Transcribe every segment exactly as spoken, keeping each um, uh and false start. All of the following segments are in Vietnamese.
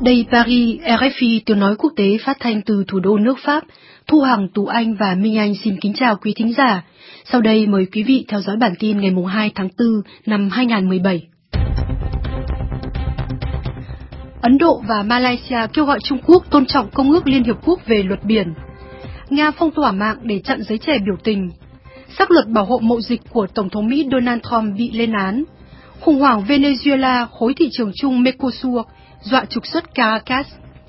Đây Paris, rờ ép i tiếng nói quốc tế phát thanh từ thủ đô nước Pháp. Thu Hằng, Tú Anh và Minh Anh xin kính chào quý thính giả. Sau đây mời quý vị theo dõi bản tin ngày hai tháng tư năm hai nghìn không trăm mười bảy. Ấn Độ và Malaysia kêu gọi Trung Quốc tôn trọng Công ước Liên Hiệp Quốc về luật biển. Nga phong tỏa mạng để chặn giới trẻ biểu tình. Sắc luật bảo hộ mậu dịch của Tổng thống Mỹ Donald Trump bị lên án. Khủng hoảng Venezuela, khối thị trường chung Mercosur, dọa trục xuất Caracas.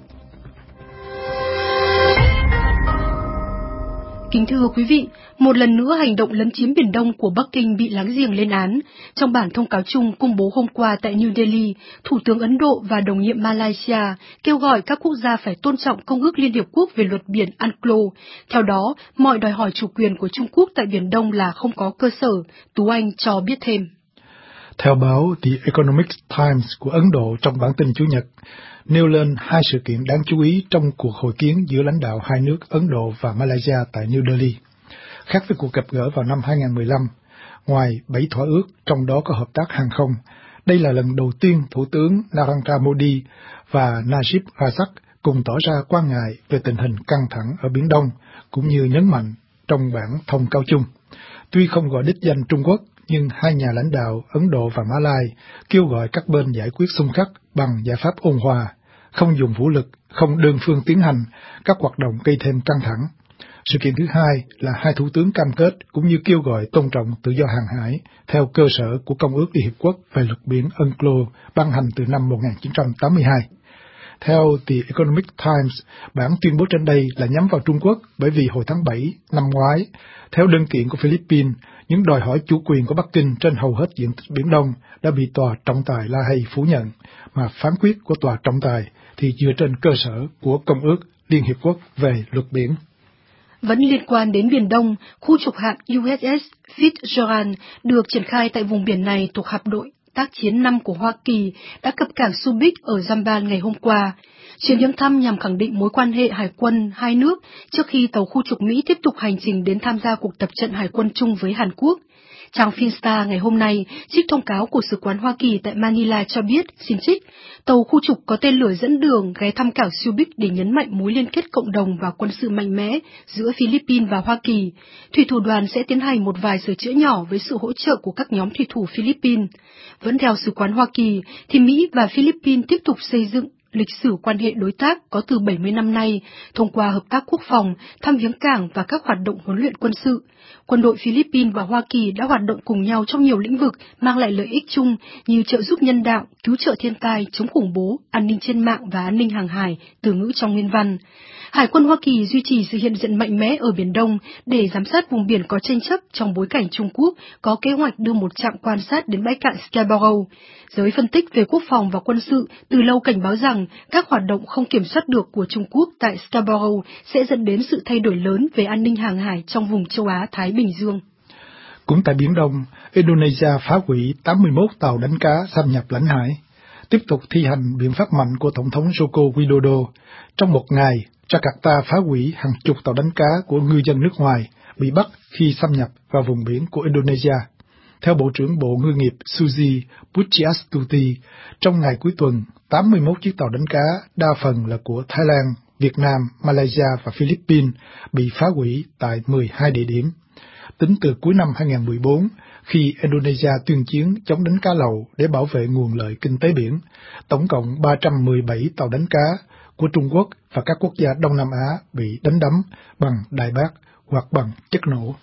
Kính thưa quý vị, một lần nữa hành động lấn chiếm Biển Đông của Bắc Kinh bị láng giềng lên án. Trong bản thông cáo chung công bố hôm qua tại New Delhi, Thủ tướng Ấn Độ và đồng nhiệm Malaysia kêu gọi các quốc gia phải tôn trọng Công ước Liên Hiệp Quốc về luật biển u en cờ lô. Theo đó, mọi đòi hỏi chủ quyền của Trung Quốc tại Biển Đông là không có cơ sở. Tú Anh cho biết thêm. Theo báo The Economic Times của Ấn Độ trong bản tin Chủ nhật, nêu lên hai sự kiện đáng chú ý trong cuộc hội kiến giữa lãnh đạo hai nước Ấn Độ và Malaysia tại New Delhi. Khác với cuộc gặp gỡ vào năm hai nghìn không trăm mười lăm, ngoài bảy thỏa ước, trong đó có hợp tác hàng không, đây là lần đầu tiên Thủ tướng Narendra Modi và Najib Razak cùng tỏ ra quan ngại về tình hình căng thẳng ở Biển Đông, cũng như nhấn mạnh trong bản thông cáo chung. Tuy không gọi đích danh Trung Quốc, nhưng hai nhà lãnh đạo Ấn Độ và Mã Lai kêu gọi các bên giải quyết xung khắc bằng giải pháp ôn hòa, không dùng vũ lực, không đơn phương tiến hành các hoạt động gây thêm căng thẳng. Sự kiện thứ hai là hai thủ tướng cam kết cũng như kêu gọi tôn trọng tự do hàng hải theo cơ sở của Công ước Liên Hiệp Quốc về luật biển u en cờ lô ban hành từ năm một nghìn chín trăm tám mươi hai. Theo The Economic Times, bản tuyên bố trên đây là nhắm vào Trung Quốc bởi vì hồi tháng bảy năm ngoái, theo đơn kiện của Philippines, những đòi hỏi chủ quyền của Bắc Kinh trên hầu hết diện tích Biển Đông đã bị Tòa trọng tài La Hay phủ nhận, mà phán quyết của Tòa trọng tài thì dựa trên cơ sở của Công ước Liên Hiệp Quốc về luật biển. Vẫn liên quan đến Biển Đông, khu trục hạm u ét ét Fitzgerald được triển khai tại vùng biển này thuộc hạm đội tác chiến năm của Hoa Kỳ đã cập cảng Subic ở Jamban ngày hôm qua. Chuyến viếng thăm nhằm khẳng định mối quan hệ hải quân hai nước trước khi tàu khu trục Mỹ tiếp tục hành trình đến tham gia cuộc tập trận hải quân chung với Hàn Quốc. Trang Finstar ngày hôm nay trích thông cáo của Sứ quán Hoa Kỳ tại Manila cho biết, xin trích, tàu khu trục có tên lửa dẫn đường ghé thăm cảng Subic để nhấn mạnh mối liên kết cộng đồng và quân sự mạnh mẽ giữa Philippines và Hoa Kỳ. Thủy thủ đoàn sẽ tiến hành một vài sửa chữa nhỏ với sự hỗ trợ của các nhóm thủy thủ Philippines. Vẫn theo Sứ quán Hoa Kỳ, thì Mỹ và Philippines tiếp tục xây dựng lịch sử quan hệ đối tác có từ bảy mươi năm nay, thông qua hợp tác quốc phòng, thăm viếng cảng và các hoạt động huấn luyện quân sự. Quân đội Philippines và Hoa Kỳ đã hoạt động cùng nhau trong nhiều lĩnh vực mang lại lợi ích chung như trợ giúp nhân đạo, cứu trợ thiên tai, chống khủng bố, an ninh trên mạng và an ninh hàng hải, từ ngữ trong nguyên văn. Hải quân Hoa Kỳ duy trì sự hiện diện mạnh mẽ ở Biển Đông để giám sát vùng biển có tranh chấp trong bối cảnh Trung Quốc có kế hoạch đưa một trạm quan sát đến bãi cạn Scarborough. Giới phân tích về quốc phòng và quân sự từ lâu cảnh báo rằng các hoạt động không kiểm soát được của Trung Quốc tại Scarborough sẽ dẫn đến sự thay đổi lớn về an ninh hàng hải trong vùng châu Á-Thái Bình Dương. Cũng tại Biển Đông, Indonesia phá hủy tám mươi mốt tàu đánh cá xâm nhập lãnh hải, tiếp tục thi hành biện pháp mạnh của Tổng thống Joko Widodo. Trong một ngày, Jakarta phá hủy hàng chục tàu đánh cá của ngư dân nước ngoài bị bắt khi xâm nhập vào vùng biển của Indonesia. Theo Bộ trưởng Bộ Ngư nghiệp Suzy Pujiastuti, trong ngày cuối tuần, tám mươi mốt chiếc tàu đánh cá, đa phần là của Thái Lan, Việt Nam, Malaysia và Philippines, bị phá hủy tại mười hai địa điểm. Tính từ cuối năm hai nghìn không trăm mười bốn, khi Indonesia tuyên chiến chống đánh cá lậu để bảo vệ nguồn lợi kinh tế biển, tổng cộng ba trăm mười bảy tàu đánh cá của Trung Quốc và các quốc gia Đông Nam Á bị đánh đắm bằng đại bác hoặc bằng chất nổ.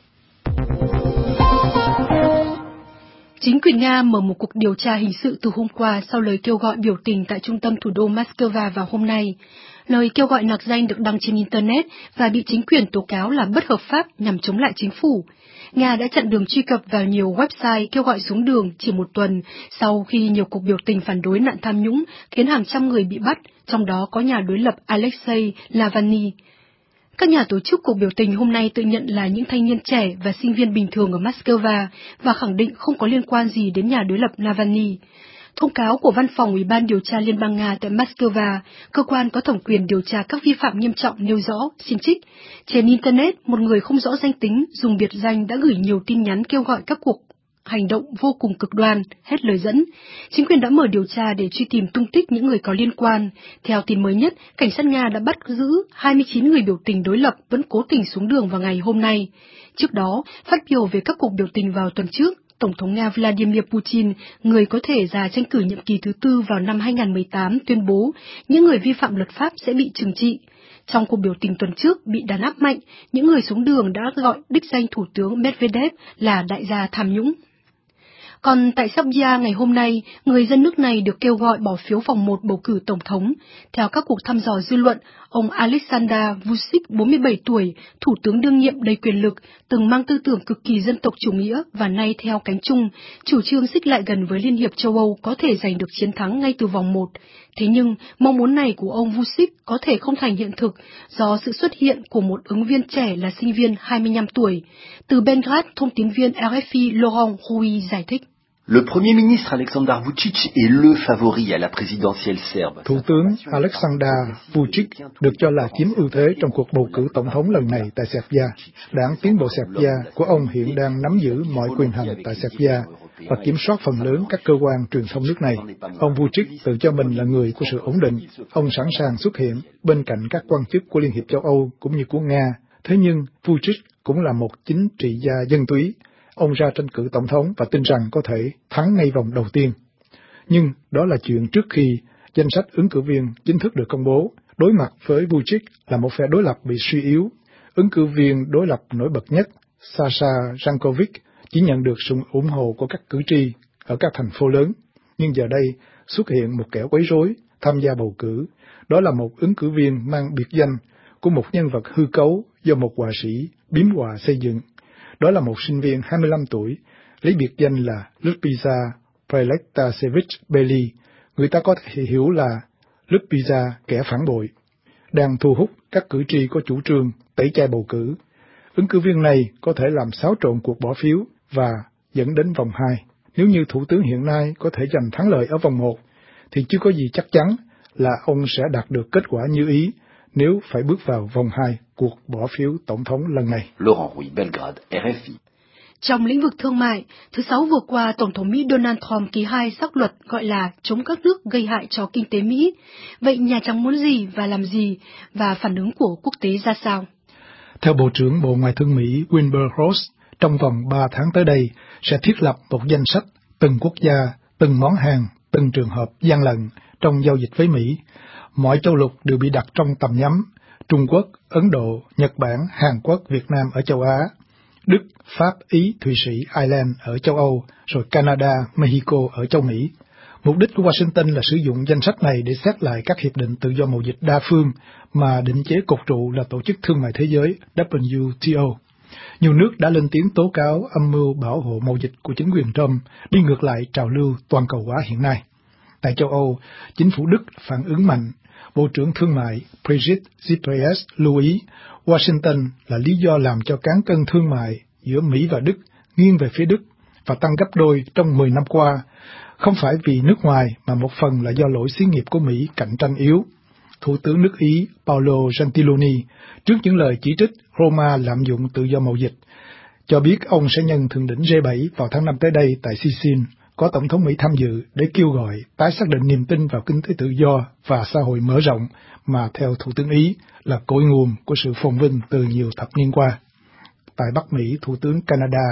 Chính quyền Nga mở một cuộc điều tra hình sự từ hôm qua sau lời kêu gọi biểu tình tại trung tâm thủ đô Moscow vào hôm nay. Lời kêu gọi nặc danh được đăng trên Internet và bị chính quyền tố cáo là bất hợp pháp nhằm chống lại chính phủ. Nga đã chặn đường truy cập vào nhiều website kêu gọi xuống đường chỉ một tuần sau khi nhiều cuộc biểu tình phản đối nạn tham nhũng khiến hàng trăm người bị bắt, trong đó có nhà đối lập Alexei Navalny. Các nhà tổ chức cuộc biểu tình hôm nay tự nhận là những thanh niên trẻ và sinh viên bình thường ở Moscow và khẳng định không có liên quan gì đến nhà đối lập Navalny. Thông cáo của Văn phòng Ủy ban điều tra Liên bang Nga tại Moscow, cơ quan có thẩm quyền điều tra các vi phạm nghiêm trọng nêu rõ, xin trích, trên Internet, một người không rõ danh tính dùng biệt danh đã gửi nhiều tin nhắn kêu gọi các cuộc hành động vô cùng cực đoan, hết lời dẫn. Chính quyền đã mở điều tra để truy tìm tung tích những người có liên quan. Theo tin mới nhất, cảnh sát Nga đã bắt giữ hai mươi chín người biểu tình đối lập vẫn cố tình xuống đường vào ngày hôm nay. Trước đó, phát biểu về các cuộc biểu tình vào tuần trước, Tổng thống Nga Vladimir Putin, người có thể ra tranh cử nhiệm kỳ thứ tư vào năm hai nghìn không trăm mười tám, tuyên bố những người vi phạm luật pháp sẽ bị trừng trị. Trong cuộc biểu tình tuần trước bị đàn áp mạnh, những người xuống đường đã gọi đích danh Thủ tướng Medvedev là đại gia tham nhũng. Còn tại Serbia ngày hôm nay, người dân nước này được kêu gọi bỏ phiếu vòng một bầu cử tổng thống. Theo các cuộc thăm dò dư luận, ông Aleksandar Vučić, bốn mươi bảy tuổi, thủ tướng đương nhiệm đầy quyền lực, từng mang tư tưởng cực kỳ dân tộc chủ nghĩa và nay theo cánh chung, chủ trương xích lại gần với Liên hiệp châu Âu có thể giành được chiến thắng ngay từ vòng một. Thế nhưng, mong muốn này của ông Vučić có thể không thành hiện thực do sự xuất hiện của một ứng viên trẻ là sinh viên hai mươi lăm tuổi. Từ Belgrade, thông tín viên R F I Laurent Rui giải thích. Le Premier ministre Aleksandar Vučić est le favori à la présidentielle serbe. Thủ tướng Aleksandar Vučić được cho là chiếm ưu thế trong cuộc bầu cử tổng thống lần này tại Serbia. Đảng Tiến bộ Serbia của ông hiện đang nắm giữ mọi quyền hành tại Serbia và kiểm soát phần lớn các cơ quan truyền thông nước này. Ông Vučić tự cho mình là người của sự ổn định. Ông sẵn sàng xuất hiện bên cạnh các quan chức của Liên hiệp châu Âu cũng như của Nga. Thế nhưng Vučić cũng là một chính trị gia dân túy. Ông ra tranh cử tổng thống và tin rằng có thể thắng ngay vòng đầu tiên. Nhưng đó là chuyện trước khi danh sách ứng cử viên chính thức được công bố. Đối mặt với Vučić là một phe đối lập bị suy yếu. Ứng cử viên đối lập nổi bật nhất, Saša Janković, chỉ nhận được sự ủng hộ của các cử tri ở các thành phố lớn. Nhưng giờ đây xuất hiện một kẻ quấy rối tham gia bầu cử. Đó là một ứng cử viên mang biệt danh của một nhân vật hư cấu do một họa sĩ biếm họa xây dựng. Đó là một sinh viên hai mươi lăm tuổi, lấy biệt danh là Ljubisa Preletasević Beli, người ta có thể hiểu là Ljubisa kẻ phản bội, đang thu hút các cử tri có chủ trương tẩy chay bầu cử. Ứng cử viên này có thể làm xáo trộn cuộc bỏ phiếu và dẫn đến vòng hai. Nếu như thủ tướng hiện nay có thể giành thắng lợi ở vòng một, thì chưa có gì chắc chắn là ông sẽ đạt được kết quả như ý nếu phải bước vào vòng hai cuộc bỏ phiếu tổng thống lần này. Laurent Rui, Belgrade, R F I. Trong lĩnh vực thương mại, thứ Sáu vừa qua, Tổng thống Mỹ Donald Trump ký hai sắc luật gọi là chống các nước gây hại cho kinh tế Mỹ. Vậy Nhà Trắng muốn gì và làm gì, và phản ứng của quốc tế ra sao? Theo Bộ trưởng Bộ Ngoại thương Mỹ Wilbur Ross, trong vòng ba tháng tới đây sẽ thiết lập một danh sách từng quốc gia, từng món hàng, từng trường hợp gian lận trong giao dịch với Mỹ. Mọi châu lục đều bị đặt trong tầm nhắm: Trung Quốc, Ấn Độ, Nhật Bản, Hàn Quốc, Việt Nam ở châu Á, Đức, Pháp, Ý, Thụy Sĩ, Ireland ở châu Âu, rồi Canada, Mexico ở châu Mỹ. Mục đích của Washington là sử dụng danh sách này để xét lại các hiệp định tự do mậu dịch đa phương mà định chế cột trụ là Tổ chức Thương mại Thế giới W T O. Nhiều nước đã lên tiếng tố cáo âm mưu bảo hộ mậu dịch của chính quyền Trump đi ngược lại trào lưu toàn cầu hóa hiện nay. Tại châu Âu, chính phủ Đức phản ứng mạnh. Bộ trưởng Thương mại Brigitte Zippres lưu ý Washington là lý do làm cho cán cân thương mại giữa Mỹ và Đức nghiêng về phía Đức và tăng gấp đôi trong mười năm qua, không phải vì nước ngoài mà một phần là do lỗi xí nghiệp của Mỹ cạnh tranh yếu. Thủ tướng nước Ý Paolo Gentiloni, trước những lời chỉ trích Roma lạm dụng tự do mậu dịch, cho biết ông sẽ nhân thượng đỉnh G bảy vào tháng năm tới đây tại Sicily, có Tổng thống Mỹ tham dự để kêu gọi tái xác định niềm tin vào kinh tế tự do và xã hội mở rộng mà theo Thủ tướng Ý là cội nguồn của sự phồn vinh từ nhiều thập niên qua. Tại Bắc Mỹ, Thủ tướng Canada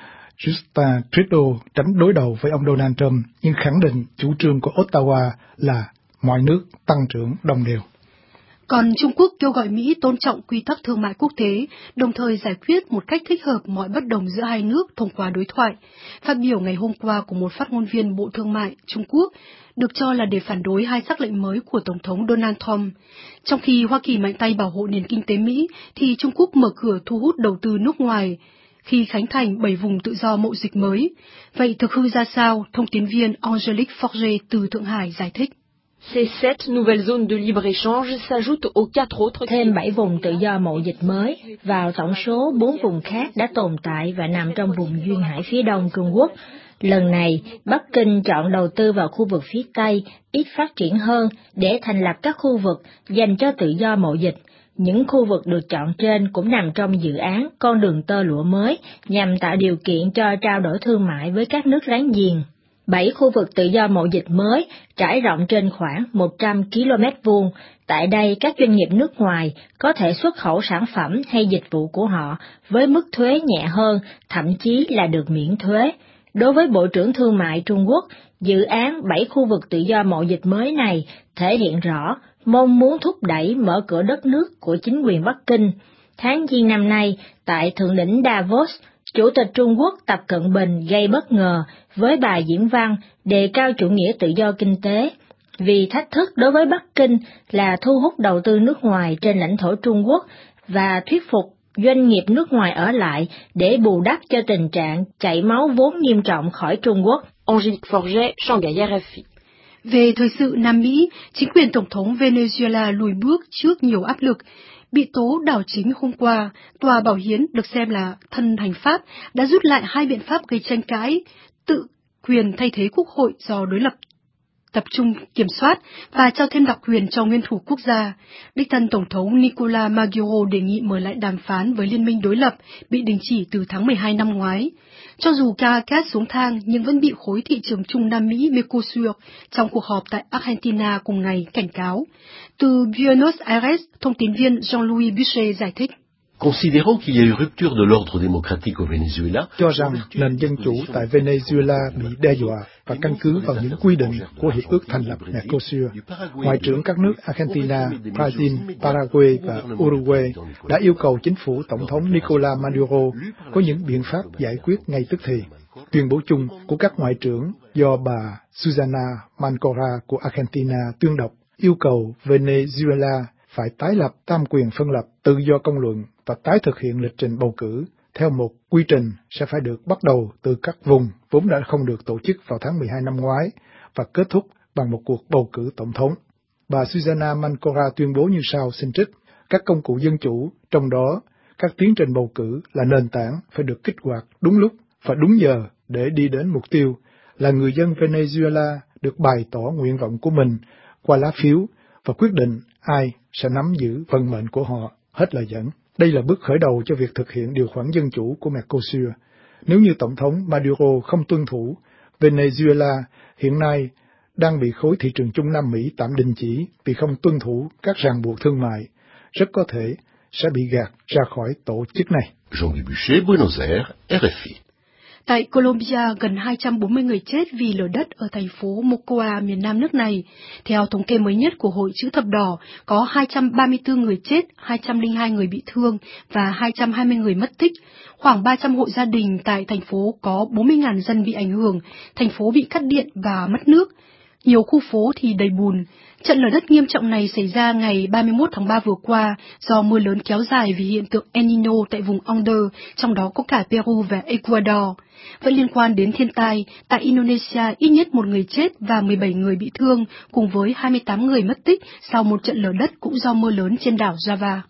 Justin Trudeau tránh đối đầu với ông Donald Trump nhưng khẳng định chủ trương của Ottawa là mọi nước tăng trưởng đồng đều. Còn Trung Quốc kêu gọi Mỹ tôn trọng quy tắc thương mại quốc tế, đồng thời giải quyết một cách thích hợp mọi bất đồng giữa hai nước thông qua đối thoại. Phát biểu ngày hôm qua của một phát ngôn viên Bộ Thương mại Trung Quốc, được cho là để phản đối hai sắc lệnh mới của Tổng thống Donald Trump. Trong khi Hoa Kỳ mạnh tay bảo hộ nền kinh tế Mỹ, thì Trung Quốc mở cửa thu hút đầu tư nước ngoài khi khánh thành bảy vùng tự do mậu dịch mới. Vậy thực hư ra sao? Thông tín viên Angelique Forger từ Thượng Hải giải thích. Ces sept nouvelles zones de libre-échange s'ajoutent aux quatre autres. Thêm bảy vùng tự do mậu dịch mới vào tổng số bốn vùng khác đã tồn tại và nằm trong vùng duyên hải phía đông Trung Quốc. Lần này, Bắc Kinh chọn đầu tư vào khu vực phía Tây, ít phát triển hơn, để thành lập các khu vực dành cho tự do mậu dịch. Những khu vực được chọn trên cũng nằm trong dự án Con đường tơ lụa mới nhằm tạo điều kiện cho trao đổi thương mại với các nước láng giềng. Bảy khu vực tự do mậu dịch mới trải rộng trên khoảng một trăm ki lô mét vuông. Tại đây, các doanh nghiệp nước ngoài có thể xuất khẩu sản phẩm hay dịch vụ của họ với mức thuế nhẹ hơn, thậm chí là được miễn thuế. Đối với Bộ trưởng Thương mại Trung Quốc, dự án bảy khu vực tự do mậu dịch mới này thể hiện rõ mong muốn thúc đẩy mở cửa đất nước của chính quyền Bắc Kinh. Tháng Giêng năm nay, tại Thượng đỉnh Davos, Chủ tịch Trung Quốc Tập Cận Bình gây bất ngờ với bài diễn văn đề cao chủ nghĩa tự do kinh tế, vì thách thức đối với Bắc Kinh là thu hút đầu tư nước ngoài trên lãnh thổ Trung Quốc và thuyết phục doanh nghiệp nước ngoài ở lại để bù đắp cho tình trạng chảy máu vốn nghiêm trọng khỏi Trung Quốc. Angélique Forget, Shanghai R F I. Về thời sự Nam Mỹ, chính quyền Tổng thống Venezuela lùi bước trước nhiều áp lực. Bị tố đảo chính hôm qua, Tòa Bảo hiến được xem là thân hành pháp đã rút lại hai biện pháp gây tranh cãi, tự quyền thay thế quốc hội do đối lập tập trung kiểm soát và trao thêm đặc quyền cho nguyên thủ quốc gia. Đích thân Tổng thống Nicolás Maduro đề nghị mở lại đàm phán với liên minh đối lập bị đình chỉ từ tháng mười hai năm ngoái. Cho dù Caracas xuống thang nhưng vẫn bị khối thị trường chung Nam Mỹ Mercosur trong cuộc họp tại Argentina cùng ngày cảnh cáo. Từ Buenos Aires, thông tín viên Jean-Louis Boucher giải thích. Considérant qu'il y a eu rupture de l'ordre démocratique au Venezuela, cho rằng nền dân chủ tại Venezuela bị đe dọa và căn cứ vào những quy định của Hiệp ước thành lập Mercosur, Ngoại trưởng các nước Argentina, Brazil, Paraguay và Uruguay đã yêu cầu chính phủ Tổng thống Nicolás Maduro có những biện pháp giải quyết ngay tức thì. Tuyên bố chung của các ngoại trưởng do bà Susana Mancora của Argentina tuyên đọc yêu cầu Venezuela phải tái lập tam quyền phân lập, tự do công luận và tái thực hiện lịch trình bầu cử theo một quy trình sẽ phải được bắt đầu từ các vùng vốn đã không được tổ chức vào tháng mười hai năm ngoái và kết thúc bằng một cuộc bầu cử tổng thống. Bà Susana Mancora tuyên bố như sau, xin trích: các công cụ dân chủ, trong đó các tiến trình bầu cử là nền tảng, phải được kích hoạt đúng lúc và đúng giờ để đi đến mục tiêu là người dân Venezuela được bày tỏ nguyện vọng của mình qua lá phiếu và quyết định ai sẽ nắm giữ vận mệnh của họ. Hết lời dẫn. Đây là bước khởi đầu cho việc thực hiện điều khoản dân chủ của Mercosur. Nếu như Tổng thống Maduro không tuân thủ, Venezuela hiện nay đang bị khối thị trường chung Nam Mỹ tạm đình chỉ vì không tuân thủ các ràng buộc thương mại, rất có thể sẽ bị gạt ra khỏi tổ chức này. Jean-Louis Boucher, Buenos Aires, R F I. Tại Colombia, gần hai trăm bốn mươi người chết vì lở đất ở thành phố Mocoa, miền nam nước này. Theo thống kê mới nhất của Hội Chữ Thập Đỏ, có hai trăm ba mươi tư người chết, hai trăm lẻ hai người bị thương và hai trăm hai mươi người mất tích. Khoảng ba trăm hộ gia đình tại thành phố có bốn mươi nghìn dân bị ảnh hưởng, thành phố bị cắt điện và mất nước. Nhiều khu phố thì đầy bùn. Trận lở đất nghiêm trọng này xảy ra ngày ba mươi mốt tháng ba vừa qua do mưa lớn kéo dài vì hiện tượng El Nino tại vùng Andes, trong đó có cả Peru và Ecuador. Vẫn liên quan đến thiên tai, tại Indonesia ít nhất một người chết và mười bảy người bị thương, cùng với hai mươi tám người mất tích sau một trận lở đất cũng do mưa lớn trên đảo Java.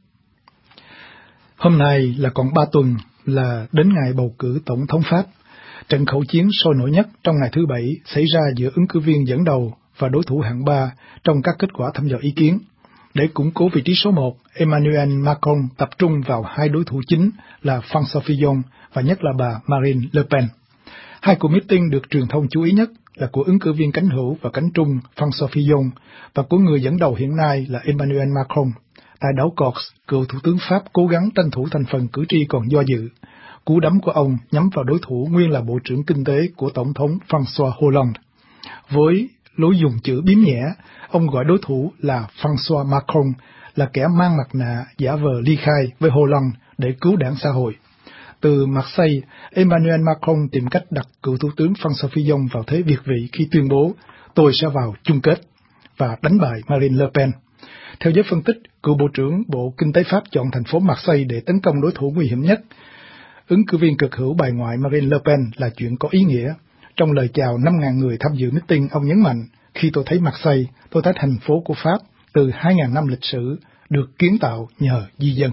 Hôm nay là còn ba tuần là đến ngày bầu cử tổng thống Pháp. Trận khẩu chiến sôi nổi nhất trong ngày thứ Bảy xảy ra giữa ứng cử viên dẫn đầu và đối thủ hạng ba trong các kết quả thăm dò ý kiến. Để củng cố vị trí số một, Emmanuel Macron tập trung vào hai đối thủ chính là François Fillon và nhất là bà Marine Le Pen. Hai cuộc meeting được truyền thông chú ý nhất là của ứng cử viên cánh hữu và cánh trung François Fillon và của người dẫn đầu hiện nay là Emmanuel Macron. Tại đảo Corse, cựu thủ tướng Pháp cố gắng tranh thủ thành phần cử tri còn do dự. Cú đấm của ông nhắm vào đối thủ nguyên là Bộ trưởng Kinh tế của Tổng thống François Hollande. Với lối dùng chữ biếm nhẹ, ông gọi đối thủ là François Macron là kẻ mang mặt nạ giả vờ ly khai với Hollande để cứu đảng xã hội. Từ Marseille, Emmanuel Macron tìm cách đặt cựu thủ tướng François Fillon vào thế việt vị khi tuyên bố tôi sẽ vào chung kết và đánh bại Marine Le Pen. Theo giới phân tích, cựu Bộ trưởng Bộ Kinh tế Pháp chọn thành phố Marseille để tấn công đối thủ nguy hiểm nhất. Ứng cử viên cực hữu bài ngoại Marine Le Pen là chuyện có ý nghĩa. Trong lời chào năm nghìn người tham dự meeting, ông nhấn mạnh, khi tôi thấy Marseille, tôi thấy thành phố của Pháp từ hai nghìn năm lịch sử được kiến tạo nhờ di dân.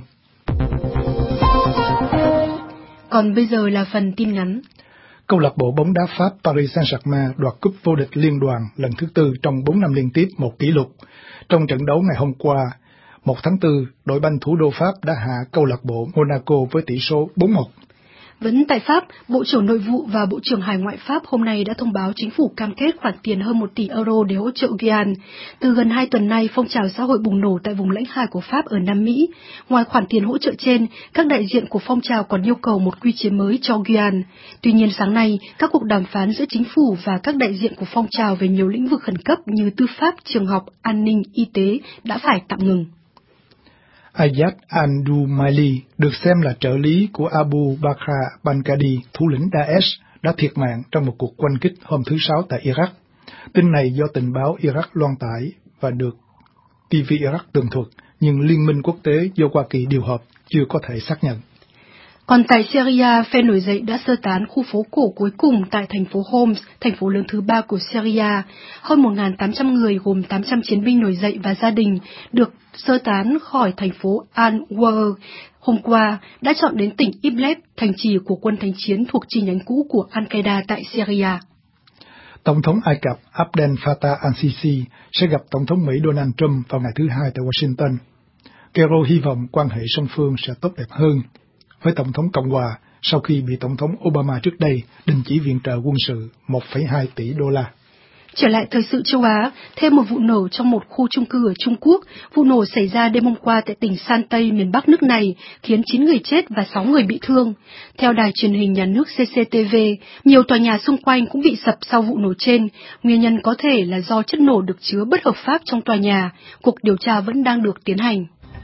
Còn bây giờ là phần tin ngắn. Câu lạc bộ bóng đá Pháp Paris Saint-Germain đoạt cúp vô địch liên đoàn lần thứ tư trong bốn năm liên tiếp, một kỷ lục. Trong trận đấu ngày hôm qua, một tháng tư, đội banh thủ đô Pháp đã hạ câu lạc bộ Monaco với tỷ số bốn một. Vẫn tại Pháp, Bộ trưởng Nội vụ và Bộ trưởng Hải ngoại Pháp hôm nay đã thông báo chính phủ cam kết khoản tiền hơn một tỷ euro để hỗ trợ Guyane. Từ gần hai tuần nay, phong trào xã hội bùng nổ tại vùng lãnh hải của Pháp ở Nam Mỹ. Ngoài khoản tiền hỗ trợ trên, các đại diện của phong trào còn yêu cầu một quy chế mới cho Guyane. Tuy nhiên sáng nay, các cuộc đàm phán giữa chính phủ và các đại diện của phong trào về nhiều lĩnh vực khẩn cấp như tư pháp, trường học, an ninh, y tế đã phải tạm ngừng. Ayad al-Dumaili, được xem là trợ lý của Abu Bakr al-Baghdadi, thủ lĩnh Daesh, đã thiệt mạng trong một cuộc oanh kích hôm thứ Sáu tại Iraq. Tin này do tình báo Iraq loan tải và được ti vi Iraq tường thuật, nhưng Liên minh quốc tế do Hoa Kỳ điều hợp chưa có thể xác nhận. Còn tại Syria, phe nổi dậy đã sơ tán khu phố cổ cuối cùng tại thành phố Homs, thành phố lớn thứ ba của Syria. Hơn một nghìn tám trăm người gồm tám trăm chiến binh nổi dậy và gia đình được sơ tán khỏi thành phố Al-Waer hôm qua đã chọn đến tỉnh Idlib, thành trì của quân thánh chiến thuộc chi nhánh cũ của Al-Qaeda tại Syria. Tổng thống Ai Cập Abdel Fattah al-Sisi sẽ gặp Tổng thống Mỹ Donald Trump vào ngày thứ Hai tại Washington. Cairo hy vọng quan hệ song phương sẽ tốt đẹp hơn với Tổng thống Cộng hòa sau khi bị Tổng thống Obama trước đây đình chỉ viện trợ quân sự một phẩy hai tỷ đô la. Trở lại thời sự châu Á, thêm một vụ nổ trong một khu chung cư ở Trung Quốc. Vụ nổ xảy ra đêm hôm qua tại tỉnh Santay, miền Bắc nước này, khiến chín người chết và sáu người bị thương. Theo đài truyền hình nhà nước xê xê tê vê, nhiều tòa nhà xung quanh cũng bị sập sau vụ nổ trên. Nguyên nhân có thể là do chất nổ được chứa bất hợp pháp trong tòa nhà. Cuộc điều tra vẫn đang được tiến hành.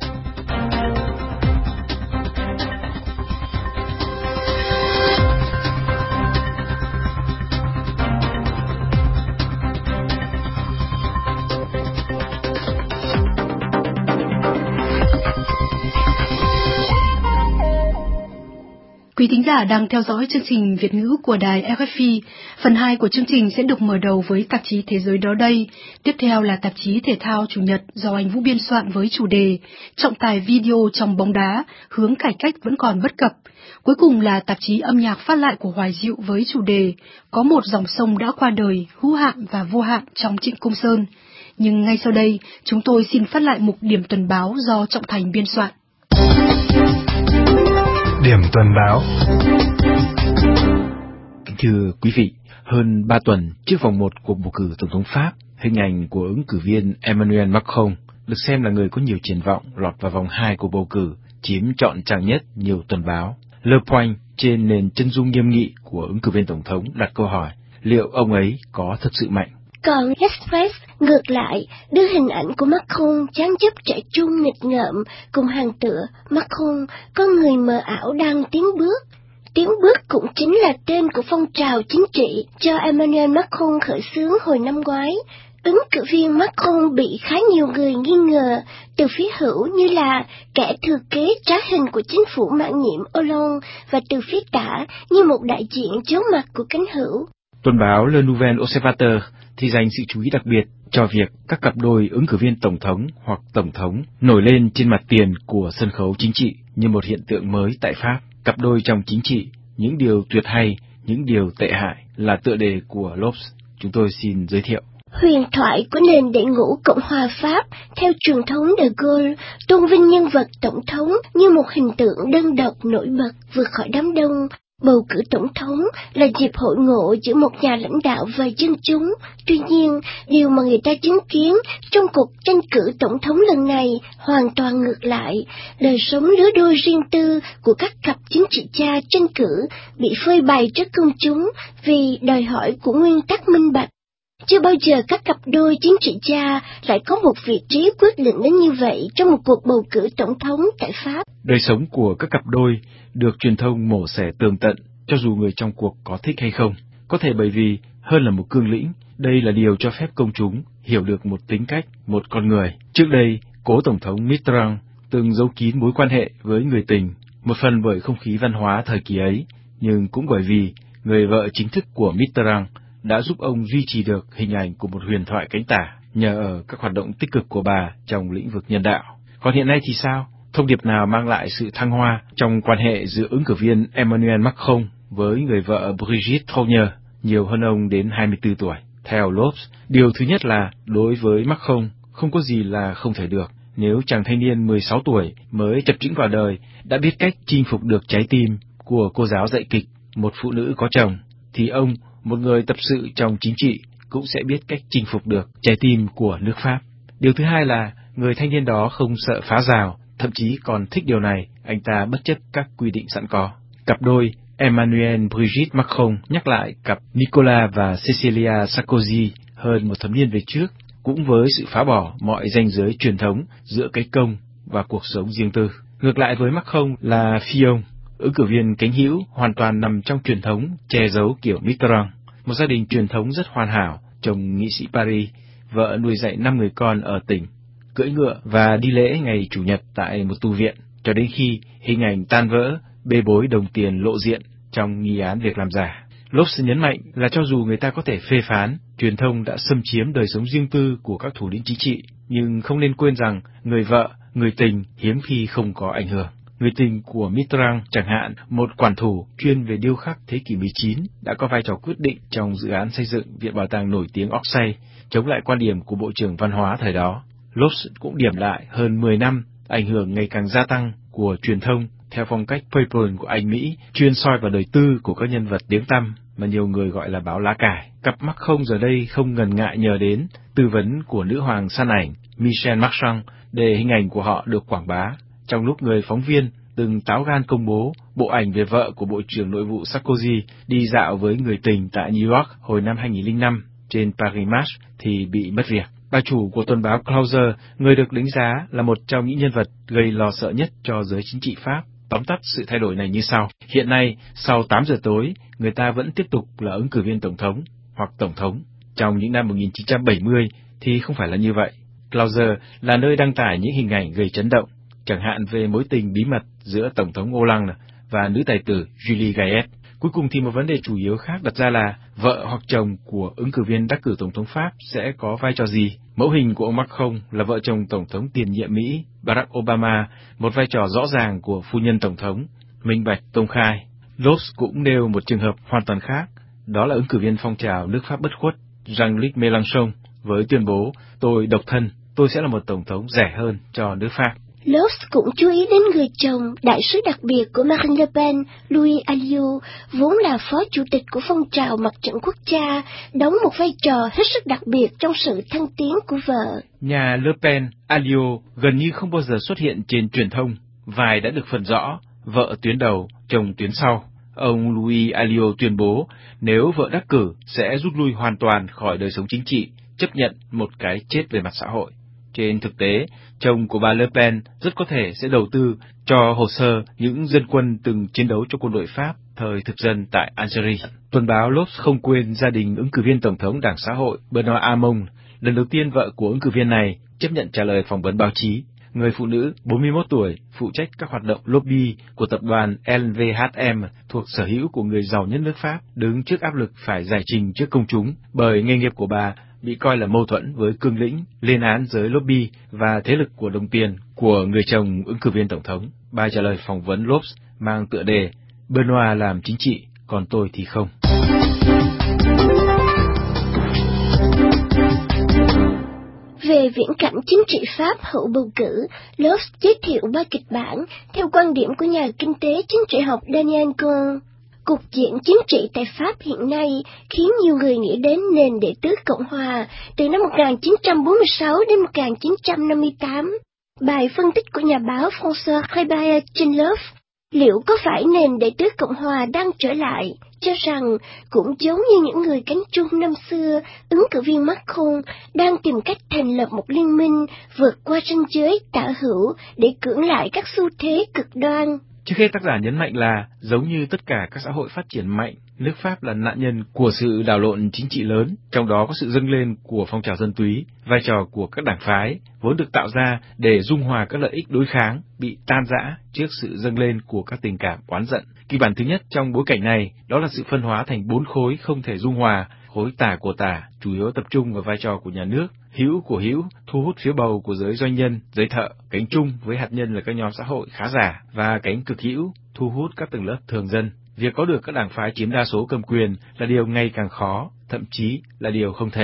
Quý thính giả đang theo dõi chương trình Việt ngữ của đài ép ép pê. Phần hai của chương trình sẽ được mở đầu với tạp chí Thế giới đó đây. Tiếp theo là tạp chí Thể thao Chủ nhật do anh Vũ biên soạn với chủ đề Trọng tài video trong bóng đá, hướng cải cách vẫn còn bất cập. Cuối cùng là tạp chí Âm nhạc phát lại của Hoài Diệu với chủ đề Có một dòng sông đã qua đời, hữu hạn và vô hạn trong Trịnh Công Sơn. Nhưng ngay sau đây, chúng tôi xin phát lại mục điểm tuần báo do Trọng Thành biên soạn. Điểm tuần báo. Kính thưa quý vị, hơn ba tuần trước vòng một cuộc bầu cử tổng thống Pháp, hình ảnh của ứng cử viên Emmanuel Macron được xem là người có nhiều triển vọng lọt vào vòng hai của bầu cử, chiếm trọn trang nhất nhiều tuần báo. Le Point trên nền chân dung nghiêm nghị của ứng cử viên tổng thống đặt câu hỏi liệu ông ấy có thật sự mạnh. Còn Express ngược lại đưa hình ảnh của Macron chán chấp trẻ trung nghịch ngợm cùng hàng tựa Macron có người mờ ảo đang tiến bước. Tiến bước cũng chính là tên của phong trào chính trị cho Emmanuel Macron khởi xướng hồi năm ngoái. Ứng cử viên Macron bị khá nhiều người nghi ngờ từ phía hữu như là kẻ thừa kế trá hình của chính phủ mãn nhiệm Hollande và từ phía tả như một đại diện chấu mặt của cánh hữu. Tuần báo Le Nouvel Observateur thì dành sự chú ý đặc biệt cho việc các cặp đôi ứng cử viên tổng thống hoặc tổng thống nổi lên trên mặt tiền của sân khấu chính trị như một hiện tượng mới tại Pháp. Cặp đôi trong chính trị, những điều tuyệt hay, những điều tệ hại là tựa đề của L'Obs. Chúng tôi xin giới thiệu. Huyền thoại của nền đệ ngũ Cộng hòa Pháp theo truyền thống de Gaulle tôn vinh nhân vật tổng thống như một hình tượng đơn độc nổi bật vượt khỏi đám đông. Bầu cử tổng thống là dịp hội ngộ giữa một nhà lãnh đạo và dân chúng. Tuy nhiên, điều mà người ta chứng kiến trong cuộc tranh cử tổng thống lần này hoàn toàn ngược lại. Đời sống lứa đôi riêng tư của các cặp chính trị gia tranh cử bị phơi bày trước công chúng vì đòi hỏi của nguyên tắc minh bạch. Chưa bao giờ các cặp đôi chính trị gia lại có một vị trí quyết định đến như vậy trong một cuộc bầu cử tổng thống tại Pháp. Đời sống của các cặp đôi được truyền thông mổ xẻ tường tận, cho dù người trong cuộc có thích hay không. Có thể bởi vì, hơn là một cương lĩnh, đây là điều cho phép công chúng hiểu được một tính cách, một con người. Trước đây, cố tổng thống Mitterrand từng giấu kín mối quan hệ với người tình, một phần bởi không khí văn hóa thời kỳ ấy, nhưng cũng bởi vì người vợ chính thức của Mitterrand đã giúp ông duy trì được hình ảnh của một huyền thoại cánh tả nhờ ở các hoạt động tích cực của bà trong lĩnh vực nhân đạo. Còn hiện nay thì sao? Thông điệp nào mang lại sự thăng hoa trong quan hệ giữa ứng cử viên Emmanuel Macron với người vợ Brigitte Fournier, nhiều hơn ông đến hai mươi tư tuổi? Theo L'Obs, điều thứ nhất là đối với Macron không có gì là không thể được, nếu chàng thanh niên mười sáu tuổi mới chập chững vào đời đã biết cách chinh phục được trái tim của cô giáo dạy kịch, một phụ nữ có chồng, thì ông, một người tập sự trong chính trị, cũng sẽ biết cách chinh phục được trái tim của nước Pháp. Điều thứ hai là người thanh niên đó không sợ phá rào, thậm chí còn thích điều này, anh ta bất chấp các quy định sẵn có. Cặp đôi Emmanuel Brigitte Macron nhắc lại cặp Nicolas và Cecilia Sarkozy hơn một thập niên về trước, cũng với sự phá bỏ mọi ranh giới truyền thống giữa cái công và cuộc sống riêng tư. Ngược lại với Macron là Fillon, ứng cử viên cánh hữu hoàn toàn nằm trong truyền thống che giấu kiểu Mitterrand, một gia đình truyền thống rất hoàn hảo, chồng nghị sĩ Paris, vợ nuôi dạy năm người con ở tỉnh, cưỡi ngựa và đi lễ ngày Chủ nhật tại một tu viện, cho đến khi hình ảnh tan vỡ, bê bối đồng tiền lộ diện trong nghi án việc làm giả. Lopes nhấn mạnh là cho dù người ta có thể phê phán, truyền thông đã xâm chiếm đời sống riêng tư của các thủ lĩnh chính trị, nhưng không nên quên rằng người vợ, người tình hiếm khi không có ảnh hưởng. Người tình của Mitterrand, chẳng hạn, một quản thủ chuyên về điêu khắc thế kỷ mười chín, đã có vai trò quyết định trong dự án xây dựng Viện Bảo tàng nổi tiếng Orsay, chống lại quan điểm của Bộ trưởng Văn hóa thời đó. Lopes cũng điểm lại hơn mười năm, ảnh hưởng ngày càng gia tăng của truyền thông theo phong cách People của Anh Mỹ, chuyên soi vào đời tư của các nhân vật tiếng tăm mà nhiều người gọi là báo lá cải. Cặp Macron giờ đây không ngần ngại nhờ đến tư vấn của nữ hoàng săn ảnh Michelle Marchand để hình ảnh của họ được quảng bá, trong lúc người phóng viên từng táo gan công bố bộ ảnh về vợ của Bộ trưởng Nội vụ Sarkozy đi dạo với người tình tại New York hồi năm hai nghìn không trăm lẻ năm trên Paris Match thì bị mất việc. Bà chủ của tuần báo Closer, người được đánh giá là một trong những nhân vật gây lo sợ nhất cho giới chính trị Pháp, tóm tắt sự thay đổi này như sau. Hiện nay, sau tám giờ tối, người ta vẫn tiếp tục là ứng cử viên tổng thống hoặc tổng thống. Trong những năm một nghìn chín trăm bảy mươi thì không phải là như vậy. Closer là nơi đăng tải những hình ảnh gây chấn động, chẳng hạn về mối tình bí mật giữa Tổng thống Hollande và nữ tài tử Julie Gayet. Cuối cùng thì một vấn đề chủ yếu khác đặt ra là vợ hoặc chồng của ứng cử viên đắc cử Tổng thống Pháp sẽ có vai trò gì? Mẫu hình của ông Macron là vợ chồng Tổng thống tiền nhiệm Mỹ Barack Obama, một vai trò rõ ràng của phu nhân Tổng thống, minh bạch, công khai. Lopes cũng nêu một trường hợp hoàn toàn khác, đó là ứng cử viên phong trào nước Pháp bất khuất Jean-Luc Mélenchon với tuyên bố tôi độc thân, tôi sẽ là một Tổng thống rẻ hơn cho nước Pháp. Lopes cũng chú ý đến người chồng, đại sứ đặc biệt của Marine Le Pen, Louis Alliot, vốn là phó chủ tịch của phong trào Mặt trận Quốc gia, đóng một vai trò hết sức đặc biệt trong sự thăng tiến của vợ. Nhà Le Pen, Alliot gần như không bao giờ xuất hiện trên truyền thông, vai đã được phân rõ, vợ tuyến đầu, chồng tuyến sau. Ông Louis Alliot tuyên bố nếu vợ đắc cử sẽ rút lui hoàn toàn khỏi đời sống chính trị, chấp nhận một cái chết về mặt xã hội. Trên thực tế, chồng của bà Le Pen rất có thể sẽ đầu tư cho hồ sơ những dân quân từng chiến đấu cho quân đội Pháp thời thực dân tại Algeria. Tuần báo Lopes không quên gia đình ứng cử viên tổng thống Đảng Xã hội Benoît Hamon. Lần đầu tiên vợ của ứng cử viên này chấp nhận trả lời phỏng vấn báo chí. Người phụ nữ bốn mươi mốt tuổi phụ trách các hoạt động lobby của tập đoàn L V H M thuộc sở hữu của người giàu nhất nước Pháp, đứng trước áp lực phải giải trình trước công chúng bởi nghề nghiệp của bà bị coi là mâu thuẫn với cương lĩnh, lên án giới lobby và thế lực của đồng tiền của người chồng ứng cử viên tổng thống. Bài trả lời phỏng vấn Lopes mang tựa đề Benoît làm chính trị, còn tôi thì không. Về viễn cảnh chính trị Pháp hậu bầu cử, Lopes giới thiệu ba kịch bản theo quan điểm của nhà kinh tế chính trị học Daniel Cohen. Cục diện chính trị tại Pháp hiện nay khiến nhiều người nghĩ đến nền đệ tứ Cộng hòa từ năm một nghìn chín trăm bốn mươi sáu đến một nghìn chín trăm năm mươi tám. Bài phân tích của nhà báo François Rebaer trên lớp liệu có phải nền đệ tứ Cộng hòa đang trở lại, cho rằng cũng giống như những người cánh trung năm xưa, ứng cử viên Macron đang tìm cách thành lập một liên minh vượt qua ranh giới tả hữu để cưỡng lại các xu thế cực đoan. Trước hết tác giả nhấn mạnh là, giống như tất cả các xã hội phát triển mạnh, nước Pháp là nạn nhân của sự đảo lộn chính trị lớn, trong đó có sự dâng lên của phong trào dân túy, vai trò của các đảng phái, vốn được tạo ra để dung hòa các lợi ích đối kháng, bị tan rã trước sự dâng lên của các tình cảm oán giận. Kịch bản thứ nhất trong bối cảnh này, đó là sự phân hóa thành bốn khối không thể dung hòa, khối tả của tả, chủ yếu tập trung vào vai trò của nhà nước, hữu của hữu, thu hút phiếu bầu của giới doanh nhân, giới thợ, cánh trung với hạt nhân là các nhóm xã hội khá giả, và cánh cực hữu, thu hút các tầng lớp thường dân. Việc có được các đảng phái chiếm đa số cầm quyền là điều ngày càng khó, thậm chí là điều không thể.